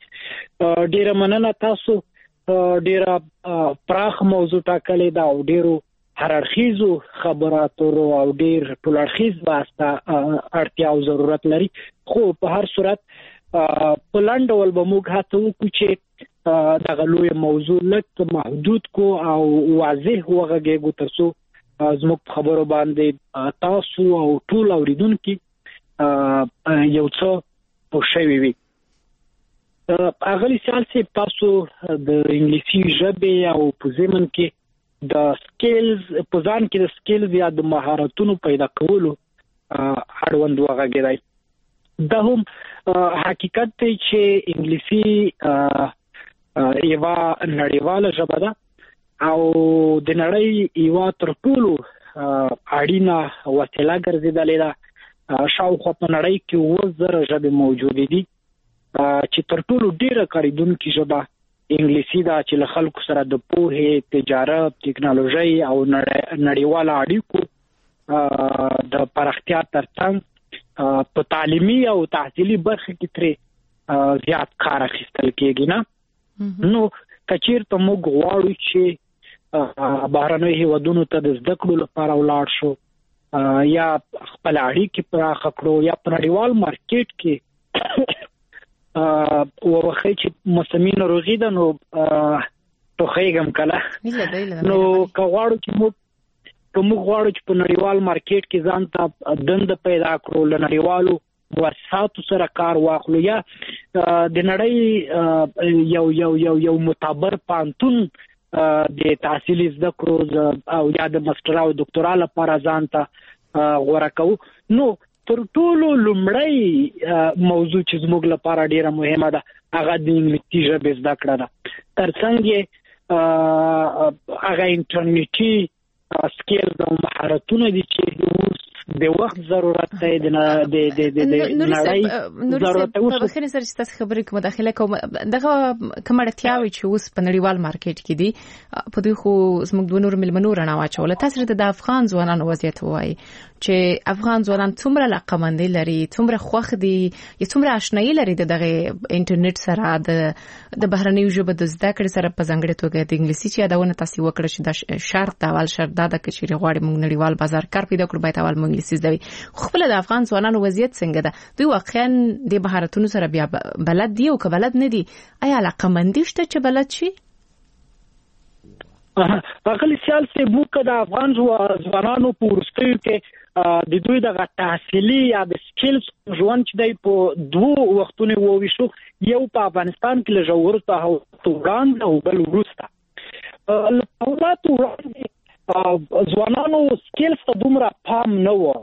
ډیره مننه، تاسو ډیره پراخ موضوع ټاکلې ده او ډیرو هر اړخیزو خبراتو او ډیر ټول اړخیز واسطه اړتیا او ضرورت لري. خو په هر صورت په لاندې ډول به موږ هڅه وکړو چې دغه لوی موضوع لږ محدود کو او واضح وغږیږو ترڅو زموږ خبرو باندې تاسو او ټول اوریدونکو یو څه پوښښوي وي. اغلی سیاسي تاسو د انګلیسي ژبې او په ضمن کې د سکیلز په ځان کې د سکیلز یا د مهارتونو پیدا کولو اړوند وغږیدای. دا هم حقیقت دی چې انګلیسي یوه نړیواله ژبه ده او د نړۍ یوه تر ټولو اړینه وسیله ګرځېدلې ده. شاوخوا په نړۍ کې 2000 ژبې موجودې دي چې تر ټولو ډیره کاریدونکې ژبه انګلیسي ده چې له خلکو سره د پوهې، تجارت، ټکنالوژي او نړیواله اړیکو د پراختیا ترڅنګ په تعلیمي او تحصیلي برخه کې ترې زیات کار اخیستل کېږي نه. نو کچیرته موږ غواړو چې بهرنیو هیوادونو ته د زده کړو لپاره ولاړ شو یا خپل اړیکې پراخ کړو یا په نړیوال مارکیټ کې ورخه چې مسمین روغی ده نو توخیګم کله نو کغواړو چې موږ غواړو چې په نړیوال مارکیټ کې ځان ته دند پیدا کړو، له نړیوالو مؤسساتو سره کار واخلو یا د نړۍ یو معتبر پانتون د تحصیلي زده کړو او یا د ماستر او دکتورا لپاره ځان ته غوړه کوو. نو تر ټولو لومړی موضوع چې زموږ لپاره ډیره مهمه ده هغه د انګلیسي ژبې زده کړه ده. ترڅنګ یې هغه انټرنیټي سکیلز او مهارتونه دي چې د وخت ضرورت دی د نړۍ ضرورت. اوس په خني سره چې تاسو خبرې کوم مداخله کوم دغه کومړتیاوي چې اوس په نړیوال مارکیټ کې دي په دوی خو زموږ د نور ملمنو رڼا واچول. تاسو د افغان ځوانانو وضعیت وایي چې افغان ځوانان څومره علاقمندي لري، څومره خوښ دي، یا څومره آشنایي لري د دغه انټرنیټ سره د بهرنیو ژبو د زده کړې سره په ځانګړي توګه د انګلیسي چې یادونه تاسو وکړه چې د شرط اول شرط دا د کچېري غواړي موږ نړیوال بازار کار پیدا کړو باید اول موږ انګلیسي زده وي. خو خپل د افغان ځوانانو وضعیت څنګه ده؟ دوی واقعا د مهارتونو سره بیا بلد دي او که بلد نه دي؟ آیا علاقمندي شته چې بلد شي؟ اغلی سیاسي موږ د افغان ځوانانو په ورستیو کې د دوی د تحصیلي یا د سکیلز ژوند چې دی په دوه وختونو وویشو، یو په افغانستان کې له ژور تحولاتو وړاندې او بل وروسته. له تحولاتو وړاندې ځوانانو سکیلز ته دومره پام نه و،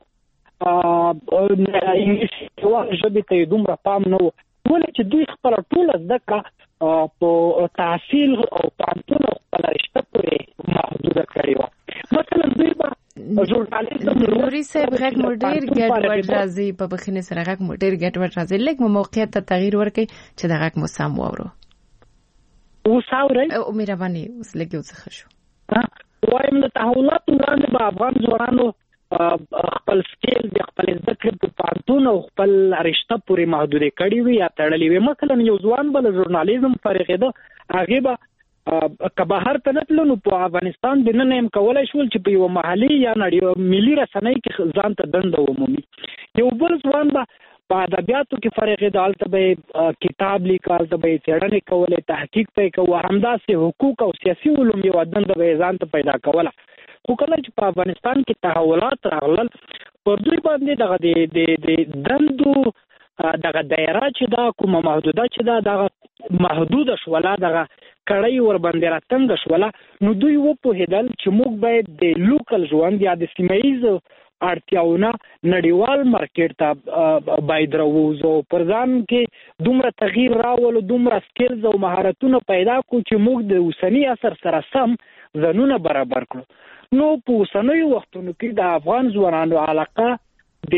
انګلیسي ژبې ته دومره پام نه و، ولې چې دوی خپل ټول زده کړه په تحصیل او پانتون خپل رشته پورې محدوده کړې و. مثلا دوی به ژورنالیزم نوري صاحب غږ مو ډېر ګډوډ راځي، په بخښنې سره غږ مو ډېر ګډوډ راځي، لږ مو موقعیت ته تغییر ورکړئ چې د غږ مو سم واورو. اوس اورئ؟ مهرباني اوس لږ یو څه ښه شو. وایم د تحولاتو وړاندې به افغان ځوانانو خپل سکیل د خپل زده کړې په پانتون او خپل رشته پورې محدودې کړې وي یا تړلې وي. مثلا یو ځوان به له ژورنالیزم فارغېده، هغې به که بهر ته نه تلو نو په افغانستان دننه هم کولی شول چې په یوه محلي یا ملي رسنۍ کې ځان ته دنده ومومي. یو بل ځوان به په ادبیاتو کې فارغېده، هلته به کتاب لیکه، هلته به یې څېړنې کولې، تحقیق به یې کوه، همداسې حقوق او سیاسي علوم یوه دنده به یې ځان ته پیدا کوله. خو کله چې په افغانستان کې تحولات راغلل، پر دوی باندې دغه د دندو دغه دایره چې دا کومه محدوده چې دا دغه محدوده شوله، دغه کړۍ ورباندې راتنګه شوله، نو دوی وپوهېدل چې موږ باید د لوکل ژوند یا د سیمه ییزو اړتیاونه نړیوال مارکیټ ته باید راووځو، پر ځان کې دومره تغییر راولو، دومره سکیلز او مهارتونه پیدا کړو چې موږ د اوسني عصر سره سم ځانونه برابر کړو. نو په اوسنیو وختونو کې د افغان ځوانانو علاقه د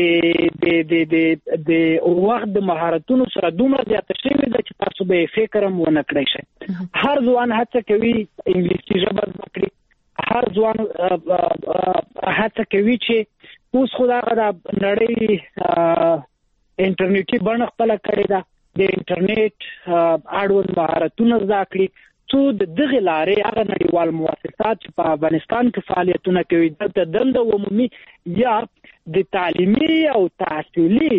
وخت د مهارتونو سره دومره زیاته شوې ده چې تاسو به یې فکر هم ونه کړئ شئ. هر ځوان هڅه کوي انګلیسي ژبه زده کړي، هر ځوان هڅه کوي چې اوس خو دغه د نړۍ انټرنیټي بڼه خپله کړې ده، د انټرنیټ اړوند مهارتونه زده کړي ترڅو د دغه لارې هغه نړیوال مؤسسات چې په افغانستان کې فعالیتونه کوي د دنده عمومي یا د تعلیمي او تحصیلي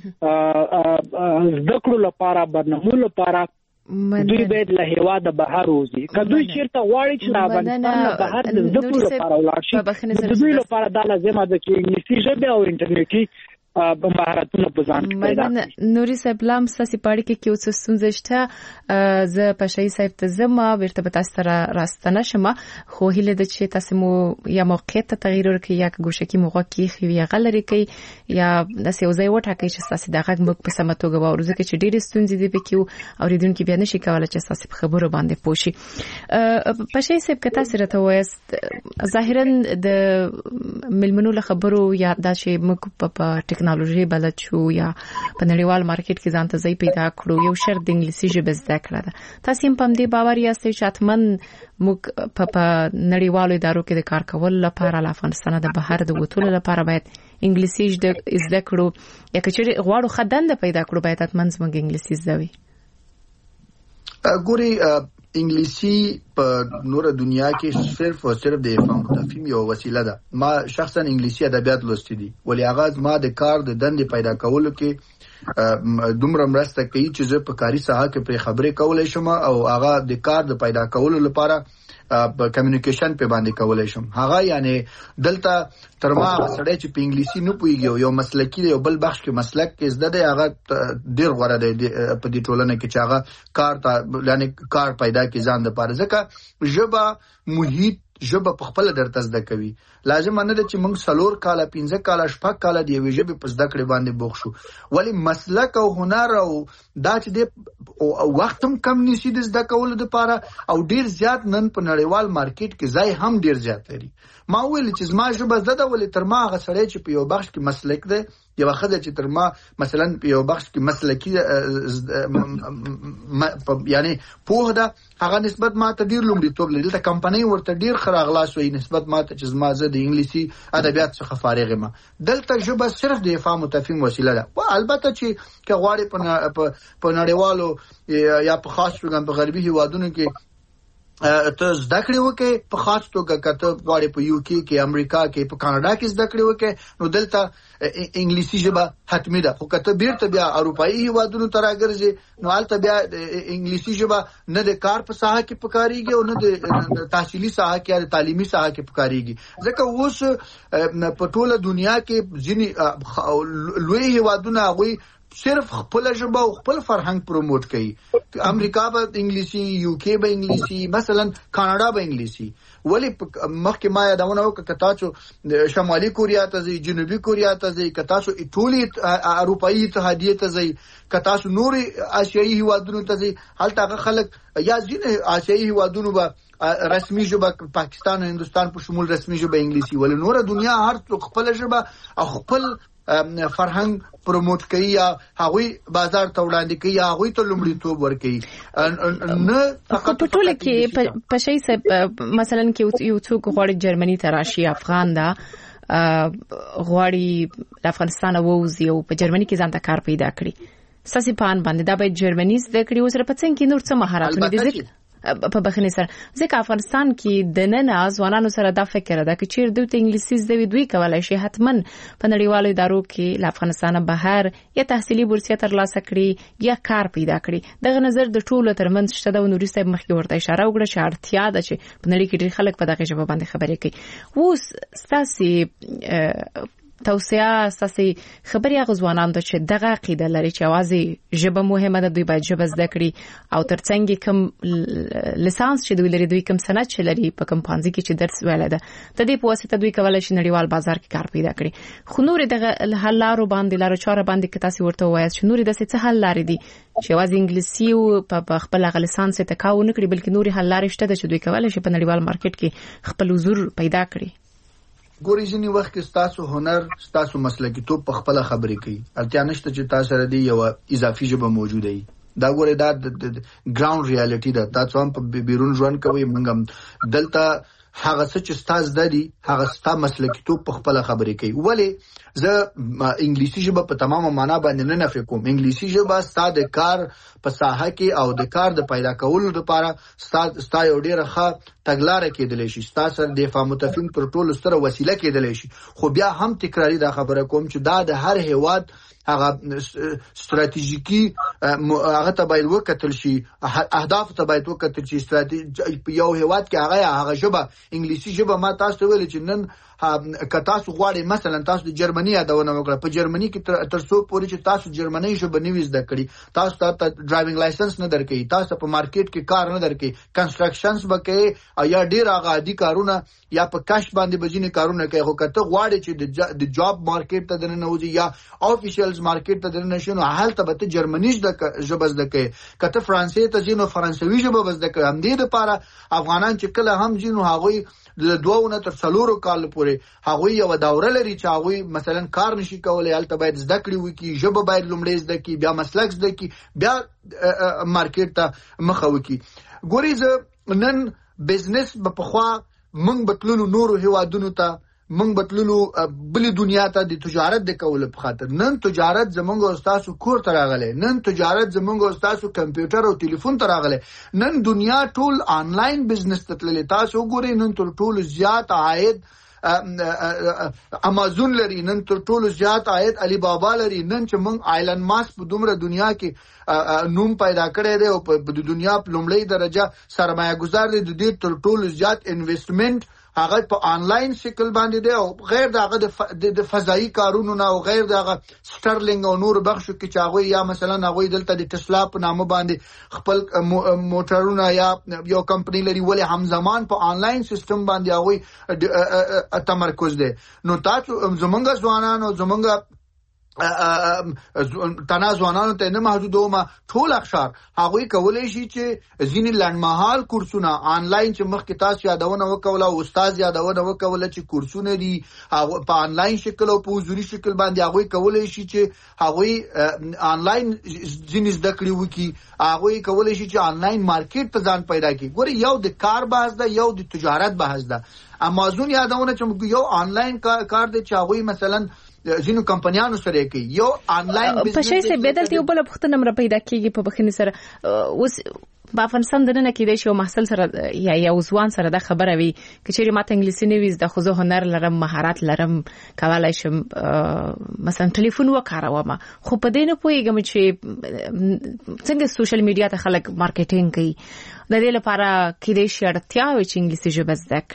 زده کړو لپاره برنامو لپاره دوی باید له هیواده بهر وځي. که دوی چیرته غواړي چې له افغانستان نه بهر د زده کړو لپاره ولاړ شي، د دوی لپاره دا لازمه ده چې انګلیسي ژبه او انټرنیټي مهارتونه په ځان کې پیدا کړي. نوري صاحب لام ساسي پاړی کې یو څه ستونزې شته، زه پښای صاحب ته زما ورته به تاسو سره راستنه شمه، خو هله د چې تاسو مو یا موقعیت ته تغییر ورکړي یا ګوشه کې موغه کې خو یا غلري کوي یا د سیوځي وټاکي چې تاسو دغه موږ په سمتوګه وورو ځکه چې ډېر ستونزې دي پکې اوریدونکو بیا نشي کولای چې تاسو په خبرو باندې پوښي. پښای صاحب که تاسو راته وایست ظاهرا د ملمنو له خبرو یا دا چې موږ په ټیکنالوژي بلد شو یا په نړیوال مارکیټ کې ځان ته ځای پیدا کړو، یو شرط د انګلیسي ژبه زده کړه ده. تاسو هم په دې باور یاست چې اتمن موږ په نړیوالو ادارو کې د کار کول لپاره له افغانستان د بهر د وټولو لپاره باید انګلیسي زده کړو یا کچېرې غواړو خدانده پیدا کړو باید اتمن زموږ انګلیسي زده وي. ګوري انګلیسي په نور دنیا کې صرف او صرف د افهام تفهیم یو وسیله ده. ما شخصا انګلیسي ادبیات لوستي دي، ولی هغه ما د کار د دندې پیدا کولو کې دومره مرسته کوي چې زه په کاري ساحه کې پر خبرې کولای شم او هغه د کار د پیدا کولو لپاره په کمیونیکیشن په باندې کولای شم. هغه یعنی دلته تر ما سړی چې په انګلیسي نه پوهیږي یو مسلکی دی یو بل بخش کې مسلک کې زده دی، هغه ډیر غوړه دی په دې ټولنه کې چې هغه کار ته یعنی کار پیدا کې ځان د پاره. ځکه ژبه محیط ژبه په خپل درته زده کوي. لازم نه ده چې موږ 4 کاله 15 کاله 6 کاله دی ژبه په زده کړې باندې بوخ شو، ولی مسلک او هنر او دا چې د وخت هم کم نشي د زده کولو لپاره او ډیر زیات نن په نړیوال مارکیټ کې ځای هم ډیر زیات لري. ما ویل چې زما ژبه زده ولی تر ما هغه سړی چې په یو بخش کې مسلک دی یو خدای چې تر ما مثلا په یو بخش کې مسلکی یعنی په دا هغه نسبت ما ته ډیر لومړیتوب لري. د کمپنۍ ورته ډیر خراغلاس وي نسبت ما ته چې زما زه د انګلیسي ادبیات څخه فارغ یم. دلته ژبه صرف د افهام او تفهیم وسیله ده. او البته چې غواړي په نړیوالو یا په خاص توګه په غربي هیوادونو کې ته زده کړې وکې، په خاص توګه کته غواړي په یو کې امریکا کې په کاناډا کې زده کړې وکې، نو دلته انګلیسي ژبه حتمی ده. خو کته بیرته بیا اروپאי هیوادونو ته راګرځي نو هلته بیا انګلیسي ژبه نه د کار په ساحه کې پکاريږي او نه د تحصیلي ساحه کې یا تعلیمي ساحه کې پکاريږي. ځکه اوس په ټوله دنیا کې ځینې لوی هیوادونه هغوی صرف خپل ژبه او خپل فرهنګ پروموټ کوي. امریکا به انګلیسي، یو کې به انګلیسي، مثلا کاناډا به انګلیسي. ولی مخکې ما یادونه وکړه که تاسو شمالي کوریا ته ځئ، جنوبي کوریا ته ځئ، که تاسو ټولې اروپאי اتحادیې ته ځئ، که تاسو نورې آسیایي هیوادونو ته ځئ، هلته هغه خلک یا ځینې آسیایي هیوادونو به رسمي ژبه پاکستان او هندوستان په شمول رسمي ژبه انګلیسي، ولی نور دنیا هر څوک خپل ژبه او خپل فرهنګ پروموټ کوي یا هغوی بازار ته وړاندې کوي یا هغوی ته لومړیتوب ورکوي. نه فقط په ټوله کې په شي مثلا کې یو څوک غواړي جرمني ته راشي، افغان دا غواړي افغانستان ووزي او په جرمني کې ځان ته کار پیدا کړي، ساسي پان باندې دا باید جرمني زده کړي. اوس په څنګه کې نور څه مهارتونه دي په بخنه سره ځکه افغانستان کې د نن ځوانانو سره دا فکر ده چې چیر دوی ته انګلیسي زده دوی کولای شي حتمن په نړیوالو ادارو کې له افغانستان بهر یا تحصیلي بورسیه ترلاسه کړي یا کار پیدا کړي. دغه نظر د ټولو ترمنځ شته د نوري صاحب مخکې ورته اشاره وکړه چې اړتیا ده چې په نړۍ کې ډېر خلک په دغه ژبه باندې خبرې کوي. اوس ستاسو توصیه اساسي خبري غوښوانان د چې دغه عقیده لري چې اوازې ژبه مهمه ده، دوی باید ژبه زده کړي او ترڅنګ کوم لیسانس چې دوی لري، دوی کوم سند چې لري په کوم پانځي کې چې درس ویل ده د دې په واسطه دوی کولای شي نړیوال بازار کې کار پیدا کړي. خو نور دغه حل لارو باندې لارو چاره باندې کې تاسو ورته وایي چې نور د څه حل لارې دي چې اوازې انګلیسي او په خپل لیسانس ته کاو نه کړي، بلکې نور حل لارې شته چې دوی کولای شي په نړیوال مارکیټ کې خپل حضور پیدا کړي. ګوري ځینې وخت کې ستاسو هنر ستاسو مسلکیتوب په خپل خبرې کوي، اړتیا نشته چې تاسو سره دی یو اضافي ژبه موجوده وي. دا ګوري دا ګراوند ریالټي ده. تاسو هم په بیرون ژوند کوي، موږ هم دلته هغه څه چې ستاسو د دي هغه ستاسو مسلکیتوب په خپل خبرې کوي. ولی زه انګلیسي ژبه په تمامه معنا باندې نه نفي کوم. انګلیسي ژبه ستاسو د کار په ساحه کې او د کار د پیدا کولو لپاره ستاسو یو ډیره ښه تګلارې کېدلی شي، ستاسو د دفاع متفقین پر ټولو ستره وسیله کېدلی شي. خو بیا هم تکراری دا خبره کوم چې دا د هر هیواد هغه ستراتیژیکی هغه ته باید وکتل شي، اهداف ته باید وکتل شي. یو هیواد کې هغه ژبه انګلیسي ژبه ما تاسو ویل چې نن که تاسو غواړئ مثلا تاسو د جرمني یادونه وکړه، په جرمني کې تر څو پورې چې تاسو جرمني ژبه نه وي زده کړی، تاسو ته ډرایوینګ لایسنس نه درکې، تاسو په مارکیټ کې کار نه درکې، کنستراکشنز به کوي یا ډیر هغه عادي کارونه یا په کاش باندې بجینه کارونه کوي. خو کته غواړي چې د جاب مارکیټ ته دننه وځي یا افیشلز مارکیټ ته دننه شنو هلته به ته جرمني ژبه زده کوي، کته فرانسوي ته ځینو فرانسوي ژبه زده کوي. هم دې لپاره افغانان چې کله هم ځینو هغوی د 2 نه تر 4 کال پورې هغوی یو دوره لري چې هغوی مثلا کار نشي کولای، هلته باید زده کړی وکي، ژبه باید لومړی زده کی، بیا مسلک زده کی، بیا مارکیټ ته مخه وکي. ګوري زه نن بزنس په خوا موږ بتللو نورو هیوادونو ته، موږ بتللو بل دنیا ته د تجارت د کول په خاطر. نن تجارت زمونږ او تاسو کور ته راغله، نن تجارت زمونږ او تاسو کمپیوټر او ټلیفون ته راغله، نن دنیا ټول آنلاین بزنس ته تللی. تاسو وګورئ نن ټول زیات عاید امازون لري، نن ټول زیات عاید علی بابا لري. نن چې موږ آیلن ماسک په دومره دنیا کې نوم پیدا کړی دی او په دنیا په لومړی درجه سرمایه گذار دی، د دې ټول زیات انویسټمنٹ هغه په آنلاین شکل باندې دی او غیر دغه د فضایی کارونو نه او غیر دغه سټرلینګ او نور بخشو کې چې هغه یا مثلا هغه دلته د ټسلا په نامه باندې خپل موټرونه یا یو کمپنی لري، ولی همزمان په آنلاین سیستم باندې هغه تمرکز دی. نو تاسو زمونږ ځوانان او زمونږ تنا ځوانانو ته نه محدودو ما ټول اخشار هغه کولای شي چې ځینې لنډمحال کورسونه آنلاین چې مخکې تاسو یادونه وکوله او استاد یادونه وکوله چې کورسونه دي هغه په آنلاین شکل او په حضوري شکل باندې هغه کولای شي چې هغه آنلاین ځینې زده کړې وکي، هغه کولای شي چې آنلاین مارکیټ ته ځان پیدا کړي. ګوري یو د کار بحث ده، یو د تجارت بحث ده. امازون یادونه چې یو آنلاین کار دی چې هغه مثلا ځینو کمپنیانو سره کوي، یو آنلاین بزنس په شی سره بدل دی. بل پختنه مر پیدا کیږي په بخنی سره اوس په افغانستان دنه کې د شو محصل سره یا یو ځوان سره د خبره وي کچېری ماته انګلیسي نه ویز د خو زه هنر لرم، مهارت لرم، کولای شم مثلا ټلیفون وکاروم، خو په دې نه پوهیږم چې څنګه سوشل میډیا ته خلک مارکیټینګ کوي. د دې لپاره کې د شرطیا او چې انګلیسي ژبه زده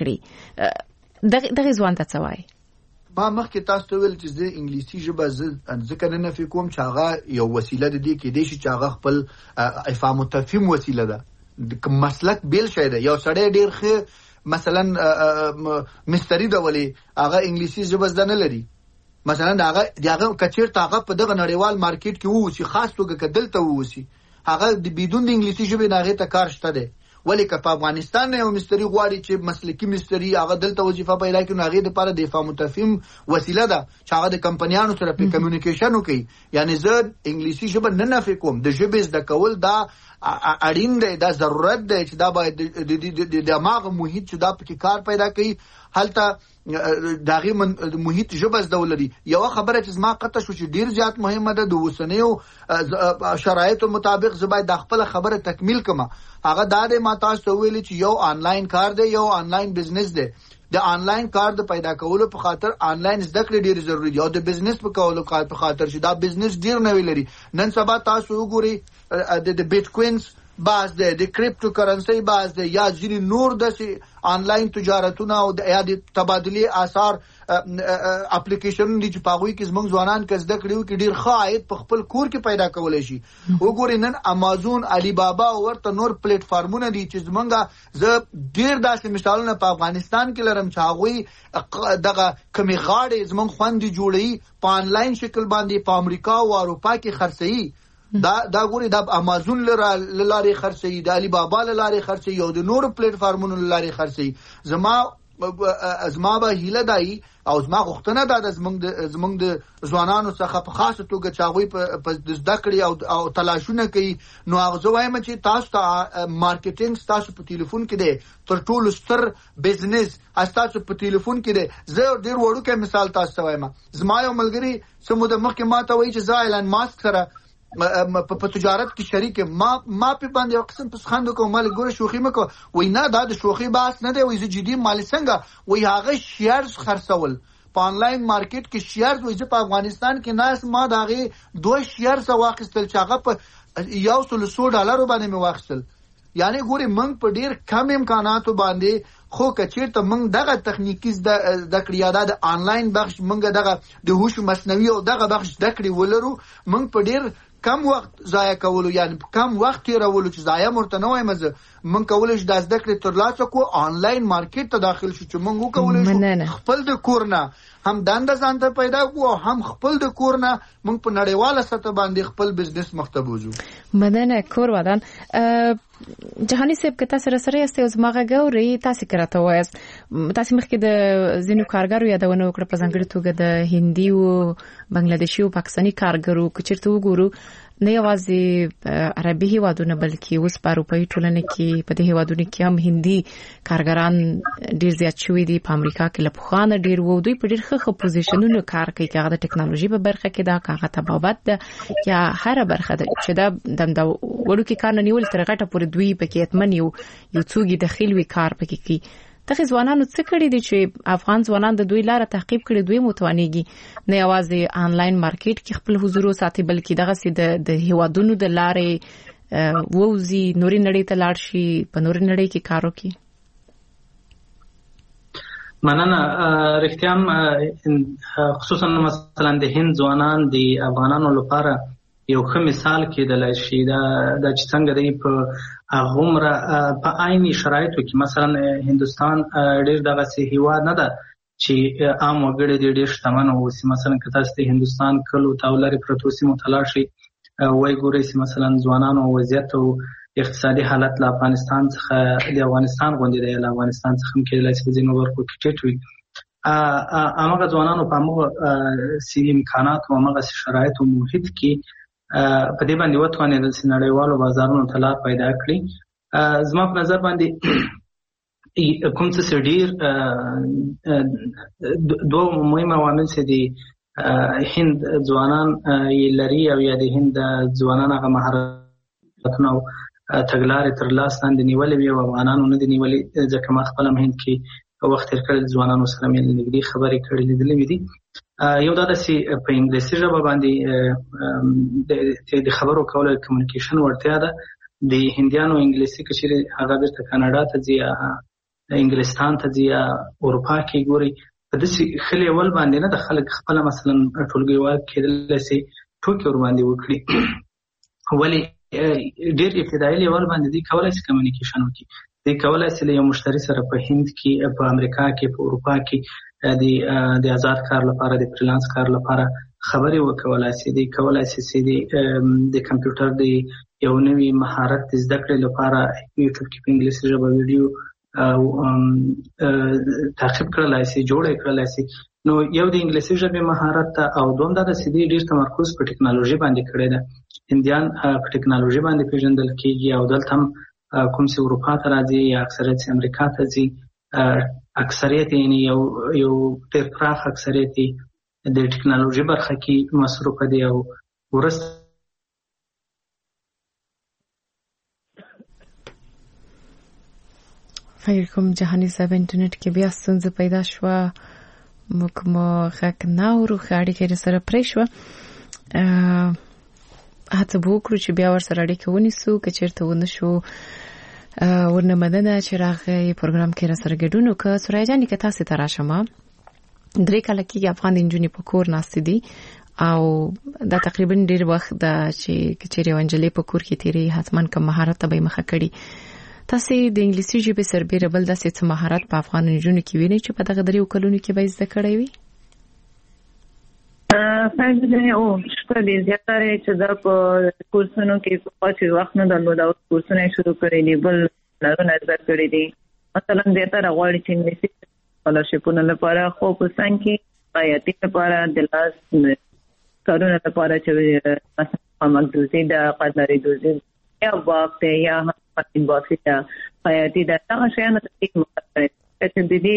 کړي دغه ځوان ته څه وایي؟ ما مخکې تاسو ته ویل چې زه انګلیسي ژبه ځکه نه نفي کوم چې هغه یو وسیله ده کې دی چې هغه خپل افهام او تفهیم وسیله ده، د مسلک بیل شي ده. یو سړی ډیر ښه مثلا مستری ده ولی هغه انګلیسي ژبه زده نه لري، مثلا هغه کچیر هغه په دغه نړیوال مارکیټ کې وو چې خاص توګه کدلته ووسی هغه د بدون د انګلیسي ژبې نه هغه ته کار شته ده. ولی که په افغانستان یو مستری غواړي چې مسلکی مستری هغه دلته وظیفه پیدا کړي، هغه د لپاره د افهام تفهیم وسیله ده چې هغه د کمپنیانو سره په کمیونیکیشن وکړي. یعنی زه انګلیسي ژبه نه نفي کوم، د ژبې زده کول دا اړین دی، دا ضرورت دی چې دا باید د دماغ محیط چې دا پکې کار پیدا کوي هلته داغي محیط ژبه زده ولري. یو خبره چې ما قطع شو چې ډیر زیات مهمه ده، د وسنیو شرایطو مطابق زبای د خپل خبره تکمیل کما. هغه دا د ما تاسو ویلي چې یو آنلاین کار دی، یو آنلاین بزنس دی. د آنلاین کار د پیدا کولو په خاطر آنلاین زده کړې ډیر ضروری دي او د بزنس په کولو په خاطر چې دا بزنس ډیر نوی لري. نن سبا تاسو وګورئ د بیت کوینز باز ده، د کریپټو کرنسي باز ده، یا ځینې نور د آنلاین تجارتونه او د یا د تبادلې آثار اپلیکیشن دي چې پاغوي کې زموږ ځوانان کې زده کړیو کې ډیر ښه عاید په خپل کور کې پیدا کولای شي. وګورئ نن امازون، علی بابا او ورته نور پلیټ فارمونه دي چې زمونږه زه ډیر داسې مثالونه په افغانستان کې لرم چې هغوی دغه کمی غاړې زمونږ خوندې جوړوي په آنلاین شکل باندې په امریکا او اروپا کې خرڅوي. دا ګوري د امازون لارې خرڅي، د علی بابا لارې خرڅي او د نور پلیټ فارمونو لارې خرڅي. زما ازما به هیله دای او زما غوښتنه ده د زمونږ د ځوانانو څخه په خاصه توګه چې هغوی په زده کړې او تلاشونه کوي نو هغه زه وایم چې تاسو ته مارکیټینګ تاسو په ټلیفون کې دی تر ټولو ستر بزنس تاسو په ټلیفون کې دی. زه ډیر وړوکی مثال تاسو ته وایم. زما یو ملګری سمو د مخکې ماته وایي چې زه ایلان ماسک سره په تجارت کې شریک ما په باندې یو قسم په خندو کوم مال ګوره شوخي مکو وای نه دا د شوخي بحث نه دی وای زه جدي مال څنګه وای هغه شیرز خرڅول په آنلاین مارکیټ کې شیرز وای په افغانستان کې ناس ما داغه 2 شیرز واخیستل چې هغه په $100 باندې مې واخیستل. یعنی ګوري موږ په ډیر کم امکاناتو باندې خو کچیرته موږ دغه تخنیکی د کړیاده د آنلاین بخش موږ دغه د هوش مصنوعي او دغه بخش د کړی ولرو موږ په ډیر کم وخت ضایع کولو یعنی کم وخت تیرولو چې ضایع مرته نه وایم زه من کولای شم د زده کړې ترلاسه کو آنلاین مارکیټ ته داخل شو چې موږ وکولای شو خپل د کورنا هم دنده ځان ته پیدا کو او هم خپل د کورنا موږ په نړیواله سطح باندې خپل بزنس مخته بوزو. مننه کور ودان جهانی صاحب که تاسو سره یاست او زما غوړی تاسو کراته وایست تاسو مخکې د زینو کارګرو یادونه وکړه په ځانګړي توګه د هندي او بنگلاديشي او پاکستاني کارګرو که چیرته وګورو نه یوازې عربي هیوادونه بلکې اوس په اروپایي ټولنه کې په دې هیوادونو کې هم هندي کارګران ډیر زیات شوي دي. په امریکا کې له پخوانه ډیر وو دوی په ډیر ښه پوزیشنونو کار کوي چې هغه د ټکنالوژي په برخه کې دا هغه تبابت ده یا هر برخه ده چې دا د وړو کې کار نه نیول تر غټه پورې دوی پکې اتمن یو څوګي داخلي وی کار پکې کوي. دغه ځوانانو څه کړی دي چې افغان ځوانان د دوی لاره تعقیب کړي دوی متوانيږي نه یوازې آنلاین مارکیټ کې خپل حضور ساتي بلکې دغه سي د هیوادونو د لارې ووزي نوري نړۍ ته لاړ شي په نوري نړۍ کې کار وکړي. مننه رښتیا خصوصا مثلا د هند ځوانان د افغانانو لپاره یو ښه مثال کېدلای شي دا چې څنګه دی په هغومره په عیني شرایطو کې مثلا هندستان ډېر دغه سي هیواد نه ده چې عام وګړي ډېر شتمن اوسي. مثلا که تاسو د هندستان کلو تاولري پروتو سیمو تلاشي وای ګورئ چې مثلا ځوانانو وضعیت او اقتصادي حالت له افغانستان څخه د افغانستان غونډې دی له افغانستان څخه هم کېدلای شي ځینو ورکو کې ټیټ وي. هغه ځوانانو په هغه سي امکانات او هغه شرایط او محیط کې په دې باندې وتوانېدل چې نړیوالو بازارونو ته لار پیدا کړي. زما په نظر باندې کوم څه ډېر دوه مهم عوامل چې دي هند ځوانان یې لري او یا د هند ځوانان هغه مهارتونه او تګلارې تر لاس لاندې نیولې وي او افغانانو نه دي نیولې ځکه ما خپله هند کې وخت تېر کړی ځوانانو سره مې نږدې خبرې کړې لیدلې مې دي. یو دا چې په انګلیسي ژبه باندې د خبرو کولو کمیونیکیشن وړتیا ده د هندیانو انګلیسي کې چې هغه بیرته کاناډا ته ځي انګلستان ته ځي اروپا کې ګوري په داسې ښه لیول باندې نه د خلک خپله مثلا ټولګیوال کېدلی شي ټوکې ورباندې وکړي ولې ډېر ابتدایي لیول باندې دوی کولی شي کمیونیکیشن وکړي دوی کولی شي له یو مشتري سره په هند کې په امریکا کې په اروپا کې د آزاد کار لپاره د فریلانس کار لپاره خبرې وکولای شي دوی کولی شي چې د کمپیوټر د یو نوي مهارت د زده کړې لپاره یوټیوب کې په انګلیسي ژبه ویډیو تعقیب کړلای شي جوړ کړلای شي. نو یو د انګلیسي ژبې مهارت او دوم دا د سیدي ډیر تمرکز په ټکنالوژي باندې کړی دی. هندیان په ټکنالوژي باندې پیژندل کېږي او دلته هم کوم چې اروپا ته راځي یا اکثریت امریکا ته ځي اکثریت یعنی یو ډیر پراخ اکثریت د ټکنالوژي برخه کې مصروف دي او ورسته خیر کوم جهانی صاحب انټرنیټ کې بیا ستونزه پیدا شوه موږ غږ نه اورو اړیکه یې سره پرې شوه هڅه وکړو چې بیا ورسره اړیکه ونیسو که چېرته ونه شو ورنه مننه چې راغی پروګرام کې را سره ګډون وکړه. سوریا جانې که تاسې ته راشم 3 کاله کېږي افغان نجونې په کور ناستې دي او دا تقریبا ډېر وخت ده چې چېرې یوه نجلۍ په کور کې تېرېږي حتما کوم مهارت ته به یې مخه کړي. تاسې د انګلیسي ژبې سربېره بل داسې څه مهارت په افغان نجونو کې وینئ چې په دغه 3 کلونو کې به یې زده کړی وي؟ او شته دي زیاتره چې دا په کورسونو کې په پاتې وخت نه درلود او کورسونه شروع کړي دي بل لارونه زده کړي دي. مثلا زیاتره غواړي چې انګلیسي سکالرشپونو لپاره خو په څنګه کې آیاتي لپاره د لاس کارونه لپاره چې مثلا مقدوزي د قدرې دوزي یا وخت یا هم باسي آیاتي د هغه شیانو ته مخاطب چې د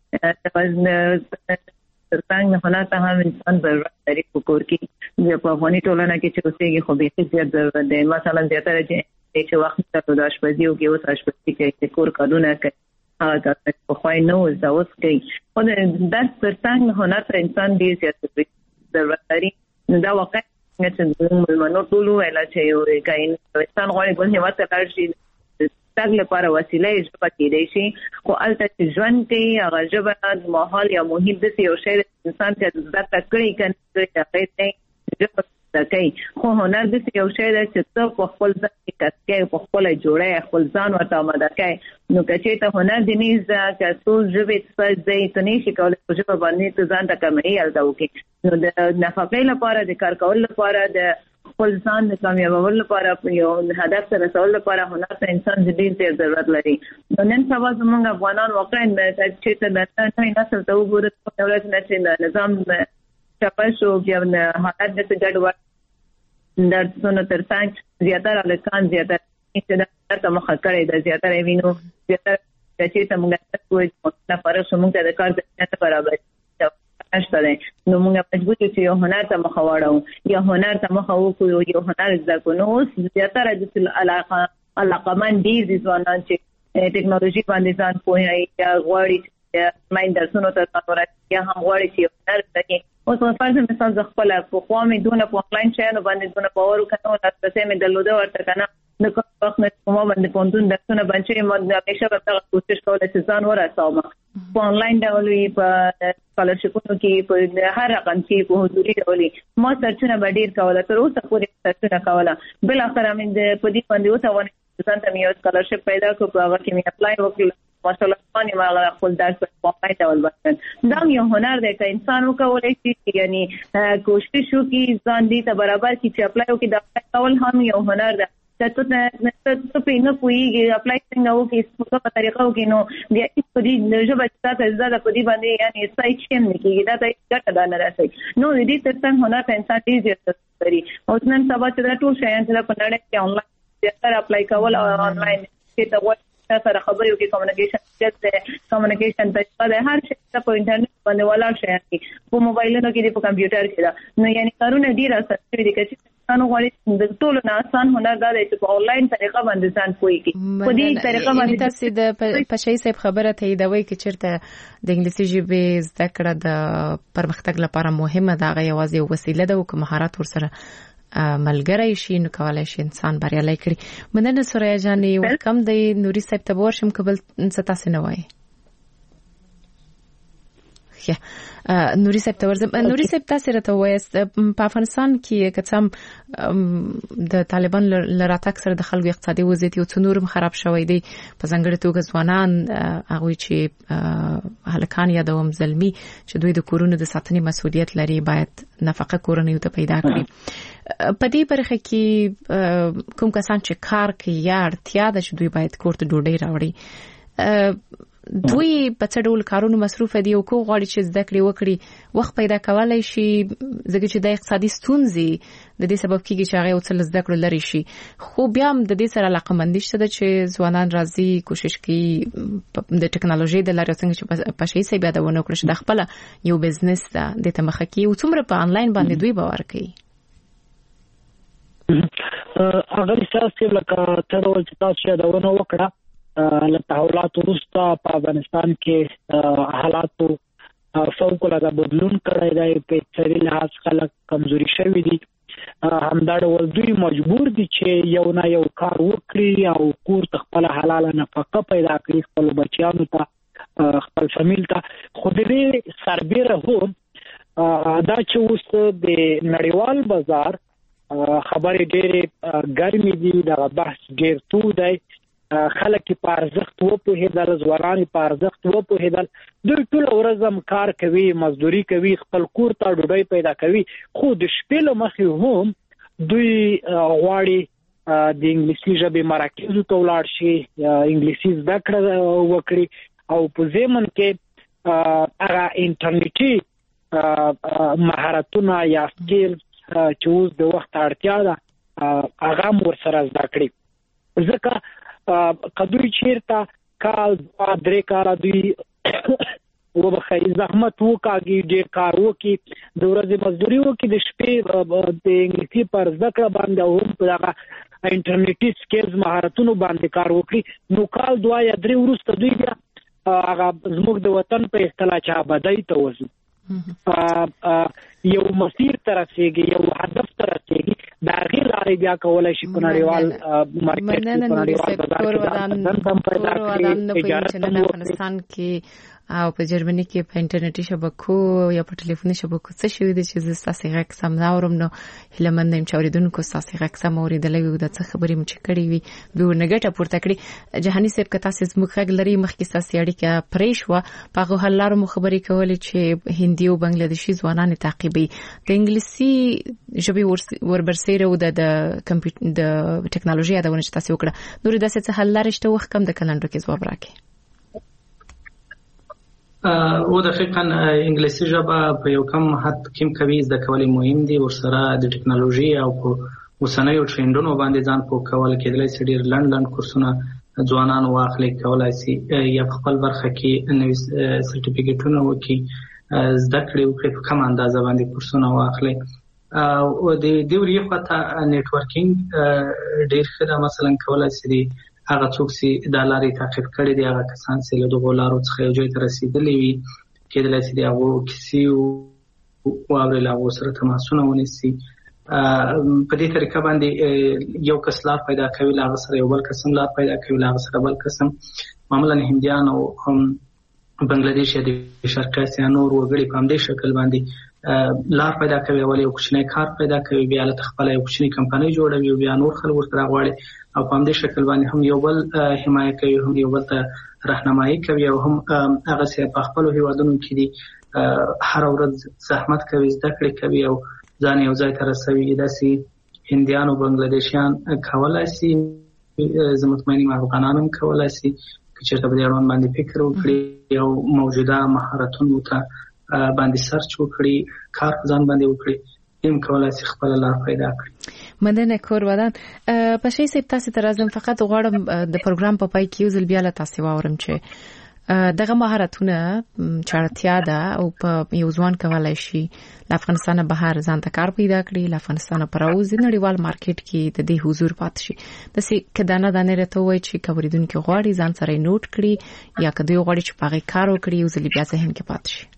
دې ترڅنګ هنر ته هم انسان ضرورت لري په کور کې د په افغاني ټولنه کې چې اوسېږي خو به زیات ضرورت دی مثلا زیاتره چې وخت ته د آشپزي او کې اوس آشپزي کې کور کارونه کوي هغه په خوای نو زاوس کوي خو د ترڅنګ هنر ته انسان ډیر زیات ضرورت لري دا واقعا چې موږ ټول ویل چې یو کاین انسان غواړي په هیواد ته کارشي تاګ لپاره وسیله ژبه کېدای شي خو البته چې ژوند کې هغه ژبه د ماحول یا محیط د یو شی انسان ته زده کړی کنه چې هغه ته کوي خو هنر د یو شی چې څو په خپل ځان کې کټکې په خپل جوړه خپل ځان ورته آماده کوي نو چې ته هنر د نیز چې څو ژبې څه ځای ته نشي کولای چې ژبه باندې ته ځان ته کمې الدا وکي نو د نفقې لپاره د کار کول لپاره د خپل ځان د کامیابولو لپاره یو هدف سره رسول لپاره هنر ته انسان ډېر ضرورت لري نو نن سبا زموږ افغانان واقعا چې د نوې نسل ته وګورئ چې د نظام چپل شو بیا حالت د ګډوډ د څونو ترڅنګ زیاتره لکان زیاتره چې د مخه کړی د زیاتره وینو زیاتره چې ته موږ کوی نه فرق موږ د کار د برابر اشتره نو موږ مجبور چې یو هنر ته مخ واړو یا هنر ته مخ وکړو یو هنر زده کو نو زیاتره د علاقه من دي ځوانان چې ټیکنالوژي باندې ځان پوهیږي یا غواړي ماین درسونو ته ورته یا هم غواړي چې هنر زده کړي اوس په فرض مثال ز خپل په قومي دونه په آنلاین شایانو باندې دونه باور وکړو تاسو مې دلوده ورته کنه نو کوم وخت کوم باندې پوندون درسونه باندې مو همیشه به کوشش کوله چې ځان ورسوم په آنلاین ډول په سکالرشپونو کې په هر رقم کې په حضوري ډول ما سرچونه باندې کوله تر اوسه پورې سرچونه کوله بل اخر مې د پدې باندې وته ځان ته یو سکالرشپ پیدا کړو په هغه کې مې اپلای وکړ ماشاءالله باندې ما خپل درس په پای ډول باندې دا یو هنر دی چې انسان وکولای شي یعنی کوشش وکړي ځان دې ته برابر کړي چې اپلای وکړي دا ټول هم یو هنر دی ته په نه پوهیږي اپلای څنګه وکړي په طریقو کې نو بیا په دې ژبه چې تاسو زده په دې باندې یعنی سایت شیم نه کیږي دا ته ګټه ده نه راځي نو دې ترڅنګ هنر ته انسان دې زیات لري او نن سبا چې دا ټول شیان چې په نړۍ کې آنلاین زیاتره اپلای کول او آنلاین چې ته سره خبرې وکړي کمیونیکیشن د هر شي په انټرنیټ باندې ولاړ شي په موبایلونو کې په کمپیوټر کې نو یعنی کارونه ډیر اساسي دي چې انسان غواړي د ټولو نه آسان هنر دا دی چې په آنلاین طریقه باندې ځان پوي کی په دې طریقه باندې تاسو د پښې صاحب خبره ته دی وای چې چیرته د انګلیسي ژبې زده کړه د پرمختګ لپاره مهمه ده غي یوازې وسیله ده او کوم مهارت ورسره ملګری شي نو کولای شي انسان بریالي کړي مننه سوریا جاني وکم د نوري صاحب ته ورشم قبل ستاسو نه وای نوري صاحب ته ورزم نوري صاحب تاسو راته وایست په افغانستان کې کڅم د طالبان لراتک سره د خلکو اقتصادي وضعیت یو څو نورم خراب شوی دی په ځانګړي توګه ځوانان هغه چې هلکان یا د زلمی چې دوی د کورونو د ساتنې مسؤلیت لري باید نفقه کورنۍ ته پیدا کړي په دې برخه کې کوم کسان چې کار کوي یا اړتیا ده چې دوی باید کور ته ډوډۍ راوړي دوی په څه ډول کارونو مصروف دي او کو غواړي چې زده کړې وکړي وخت پیدا کولای شي ځکه چې د اقتصادي ستونزې د دې سبب کیږي چې هغه وڅل زده کړو لري شي خو بیا هم د دې سره علاقمندي شته چې ځوانان راځي کوشش کوي د ټکنالوژي د لارې څنګه چې په شي سي بیا د ونه کړی چې د خپل یو بزنس د تمخه کوي او څومره په انلاین باندې دوی باور کوي اگر اساس لکه تر ول چې تاسو دا ونه وکړه له تحولات وروسته په افغانستان کې حالاتو فوق العاده بدلون کړی دی په اقتصادي لحاظ خلک کمزوري شوي دي همدا ډول دوی مجبور دي چې یو نه یو کار وکړي او کور ته خپل حلاله نفقه پیدا کړي خپل بچیانو ته خپل فامیل ته خو دې سربېره هم دا چې اوس د نړیوال بازار خبرې ډېرې ګرمې دي دا بحث ډېر تو دی خلک په ارزښت وپوهېدل ځوانان په ارزښت وپوهېدل دوی ټول ورځم کار کوي مزدوري کوي خپل کور ته ډوډۍ پیدا کوي خو د شپې له مخې هم دوی غواړي د انګلیسي ژبې مراکزو ته ولاړ شي انګلیسي زده کړه وکړي او په ځمن کې هغه انټرنیټي مهارتونه یا سکیل چې اوس د وخت اړتیا ده هغه مور سره زده کړي. ځکه کدوې چیرته کال 3 کال دوی وبخې زحمت وکاږي ډېر کار وکي د ورځې مزدوري وکي د شپې د انګلیسي پر ذکر باندې او هم په هغه انټرنیټي سکیلز مهارتونو باندې کار وکړي نو کال 2 یا 3 وروسته دوی بیا هغه زموږ د وطن په اصطلاح چې آبادی ته وځي یو مسیر تر رسیږي یو هدف تر رسیږي دا غیر لارې بیا کولای شي په نړیوال مارکیټ کې په نړیوال بازار کې افغانستان کې او په جرمني کې په انټرنیټي شبکو یا په ټلیفوني شبکو څه شوی دی چې تاسو غږ سم ناورم نو هلمند نیم چوریدونکو تاسو غږ سم اوریدلې وي د څه خبرې مچ کړې وي به نګټه پورته کړی جهاني صاحب که تاسو زموږ غږ لري مخکې تاسو اړیکه پریښوا په هلارو مخبري کولې چې هندي او بنگلاديشي ځوانان تعقیبي د انګلیسي ژبې وربرسېره او د ټکنالوژي ادونه چې تاسو وکړه نور داسې څه حل لرشته وخت کم د کلندو کې ځواب راکې او د فقہ انګلیسي ژبه په یو کم حد کې کوي د کولې مهم دي ورسره د ټکنالوژي او په اوسنیو ټرندونو باندې ځان په کول کېدلای شي ډېر لندن کورسونه ځوانان واخلي کولای شي یا خپل برخه کې نوې سرټیفیکټونه وکړي زده کړې وکړي په کوم اندازه باندې کورسونه واخلي او د دې وریه خاطر نتورکینګ ډېر ښه مثلا کولای شي هغه څوک چې د لارې تعقیب کړي دي هغه کسان چې له دغو لارو څخه یو ځای ته رسیدلي وي کېدلای شي هغه کیسې او اورل هغه سره تماسونه ونیسي په دې طریقه باندې یو کس لار پیدا کوي هغه سره یو بل قسم لار پیدا کوي هغه سره بل قسم معمولا هندیان او هم بنگلاديش د شرقي اسیا نور وګړي په همدې شکل باندې لار پیدا کوي ولې یو کوچنی کار پیدا کوي بیا له خپل یو کوچنی کمپنۍ جوړوي او بیا نور خلک ورته راغواړي او په همدې شکل باندې هم یو بل حمایت کوي هم یو بل ته راهنمایي کوي او هم هغه څه په خپل هیوادونو کې دي هر ورځ زحمت کوي زده کړې کوي او ځان یو ځای ته رسوي داسې هندیان او بنگلاديشیان کولای شي زموږ افغانان هم کولای شي چې په دې اړوند باندې فکر وکړي او موجوده مهارتونو ته باندې سرچ وکړي کار ځان باندې وکړي هم کولای شي خپل لار پیدا کړي. مدنه کور ودان په شي سي تاسو تر ازم فقط غواړم د پروګرام په پای کې یو بیا له تاسو واورم چې دغه مهارتونه چارتیا ده او په یو ځوان کولای شي له افغانستان بهر ځان ته کار پیدا کړي له افغانستان پروز نړیوال مارکیټ کې د دې حضور پات شي د سې کدانه دانه رته وای چې کوریدونکو غواړي ځان سره نوٹ کړي یا کدی غواړي چې پاغي کار وکړي او ځلې بیا ذهن کې پات شي.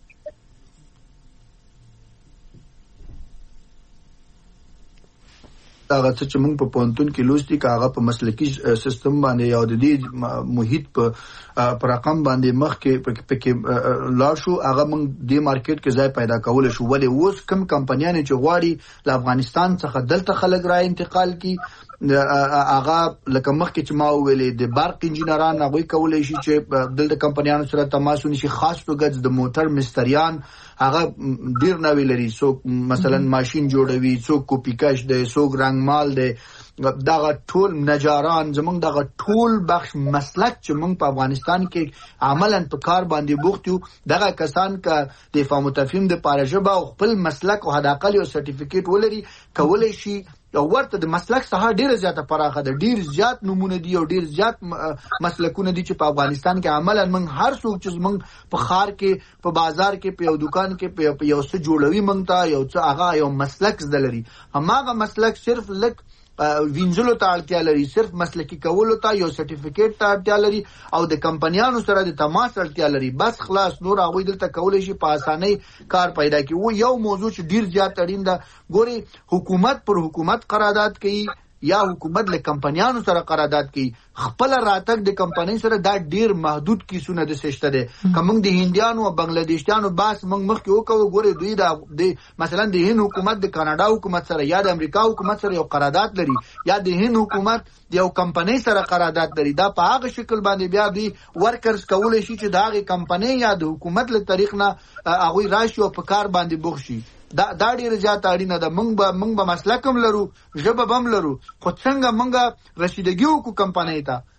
هغه چې موږ په پونتون کې لوستي کاغه په مسلکی سیستم باندې یو د دې محیط په رقم باندې مخ کې پکې لا شو هغه موږ د مارکیټ کې ځای پیدا کول شو ولې اوس کم کمپنیانه چې غواړي له افغانستان څخه دلته خلک را انتقال کی هغه لکه مخکې چې ما ویلې د برق انجینران هغه کولای شي چې دلته کمپنیانو سره تماس ونیسي خاص توګه د موټر مستریان هغه ډیر نوې لري څوک مثلا ماشين جوړوي څوک کوپی کاش دی څوک رنگ مال دی دغه ټول نجاران زمونږ دغه ټول بخش مسلک چې مونږ په افغانستان کې عملاً په کار باندې بوخت یو دغه کسان کا د فهم تفهیم د پارجبه او خپل مسلک او حداقل یو سرټیفیکیټ ولري کولای شي او ورته د مسلک څخه ډیر زیاته پراخه ده ډیر زیات نمونه دي او ډیر زیات مسلکونه دي چې په افغانستان کې عملاً مونږ هر څوک چې مونږ په خار کې په بازار کې په یو دکان کې په یو څه جوړوي مونږ ته یو څه هغه یو مسلک زدلري هماغه مسلک صرف لک وینځلو ته اړتیا لري صرف مسلکی کولو ته یو سرټیفیکیټ ته اړتیا لري او د کمپنیانو سره د تماس اړتیا لري بس خلاص نور هغه دلته کولای شي په اسانۍ کار پیدا کړي و یو موضوع چې ډیر زیات اړین ده ګوري حکومت پر حکومت قرارداد کوي یا حکومت له کمپنیانو سره قرارداد کوي خپل راتګ د کمپنۍ سره دا ډیر محدود کیسونه د سشته ده کوم د هندیانو او بنگلاديشیانو باس موږ مخکې وکړو ګوره دوی د مثلا د هند حکومت د کاناډا حکومت سره یا د امریکا حکومت سره یو قرارداد لري یا د هند حکومت د یو کمپنۍ سره قرارداد لري دا په هغه شکل باندې بیا دوی ورکرز کولای شي چې دا هغه کمپنۍ یا د حکومت له طریق نه هغه راشي او په کار باندې بوخشي دا ډیر زیات اړینه ده موږ به مسلکم لرو ژبه بم لرو خو څنګه موږ رسیدګي وکړو کمپنۍ ته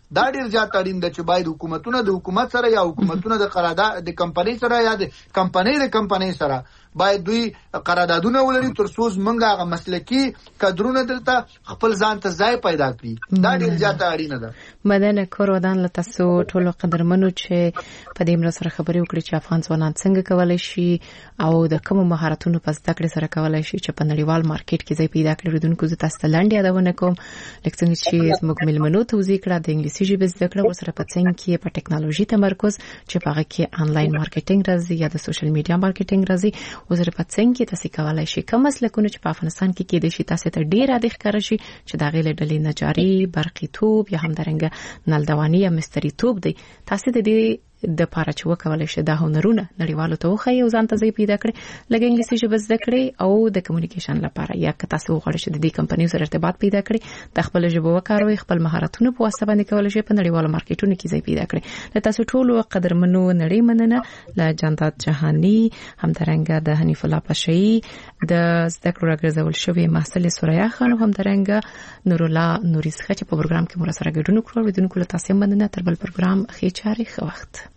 دا ډیر زیات اړین ده چې باید حکومتونه د حکومت سره یا حکومتونه د قرارداد د کمپنۍ سره یا د کمپنۍ سره باید دوی قراردادونه ولري تر څو موږ هغه مسلکي کادرونه دلته خپل ځان ته ځای پیدا کړي. دا ډیر زیات اړین ده. مدن کور ودان له تاسو ټولو قدرمنو چې په دې مر سره خبرې وکړي چې افغان ځوانان څنګه کولای شي او د کوم مهارتونو په زده کړې سره کولای شي چې په نړیوال مارکیټ کې ځای پیدا کړي. ردونکو زه تاسو ته لاندې یادونه کوم لکه څنګه چې زموږ ملمنو توضیح کړه د انګلیسي ژبې زده کړه ورسره په څنګه کې په ټکنالوژي تمرکز چې په هغه کې انلاین مارکیټینګ راځي یا د سوشل میډیا مارکیټینګ راځي ورسره په څنګه کې تاسو کولای شي کوم مسلکونه چې په افغانستان کې کې د شي تاسو ته ډیر د ښکار شي چې دا غیله ډلې نجاري برقي توپ یا هم درنګ نلدوانی یا مستری توپ دی تاسو د دې د پاره چې وکولای شي دا هنرونه نړیوالو ته وخی او ځان ته ځای پیدا کړي لکه انګلیسي ژبه زده کړي او د کمیونیکیشن لپاره یا که تاسو وغواړئ چې د دې کمپنیو سره ارتباط پیدا کړي د خپل ژبه وکاروي خپل مهارتونه په واسطه باندې کولای شي په نړیوالو مارکیټونو کې ځای پیدا کړي. د تاسو ټولو قدرمنو نړۍ مننه له جانداد جهانی همدارنګه د حنیف الله پشایی د زده کړو راګرځول شوی محصل سوریا خان همدارنګه نور الله نوریس چې په پروګرام کې مو سره ګډون کړو. ودونکو له تاسو مننه تر بل پروګرام خې چاري خو وخت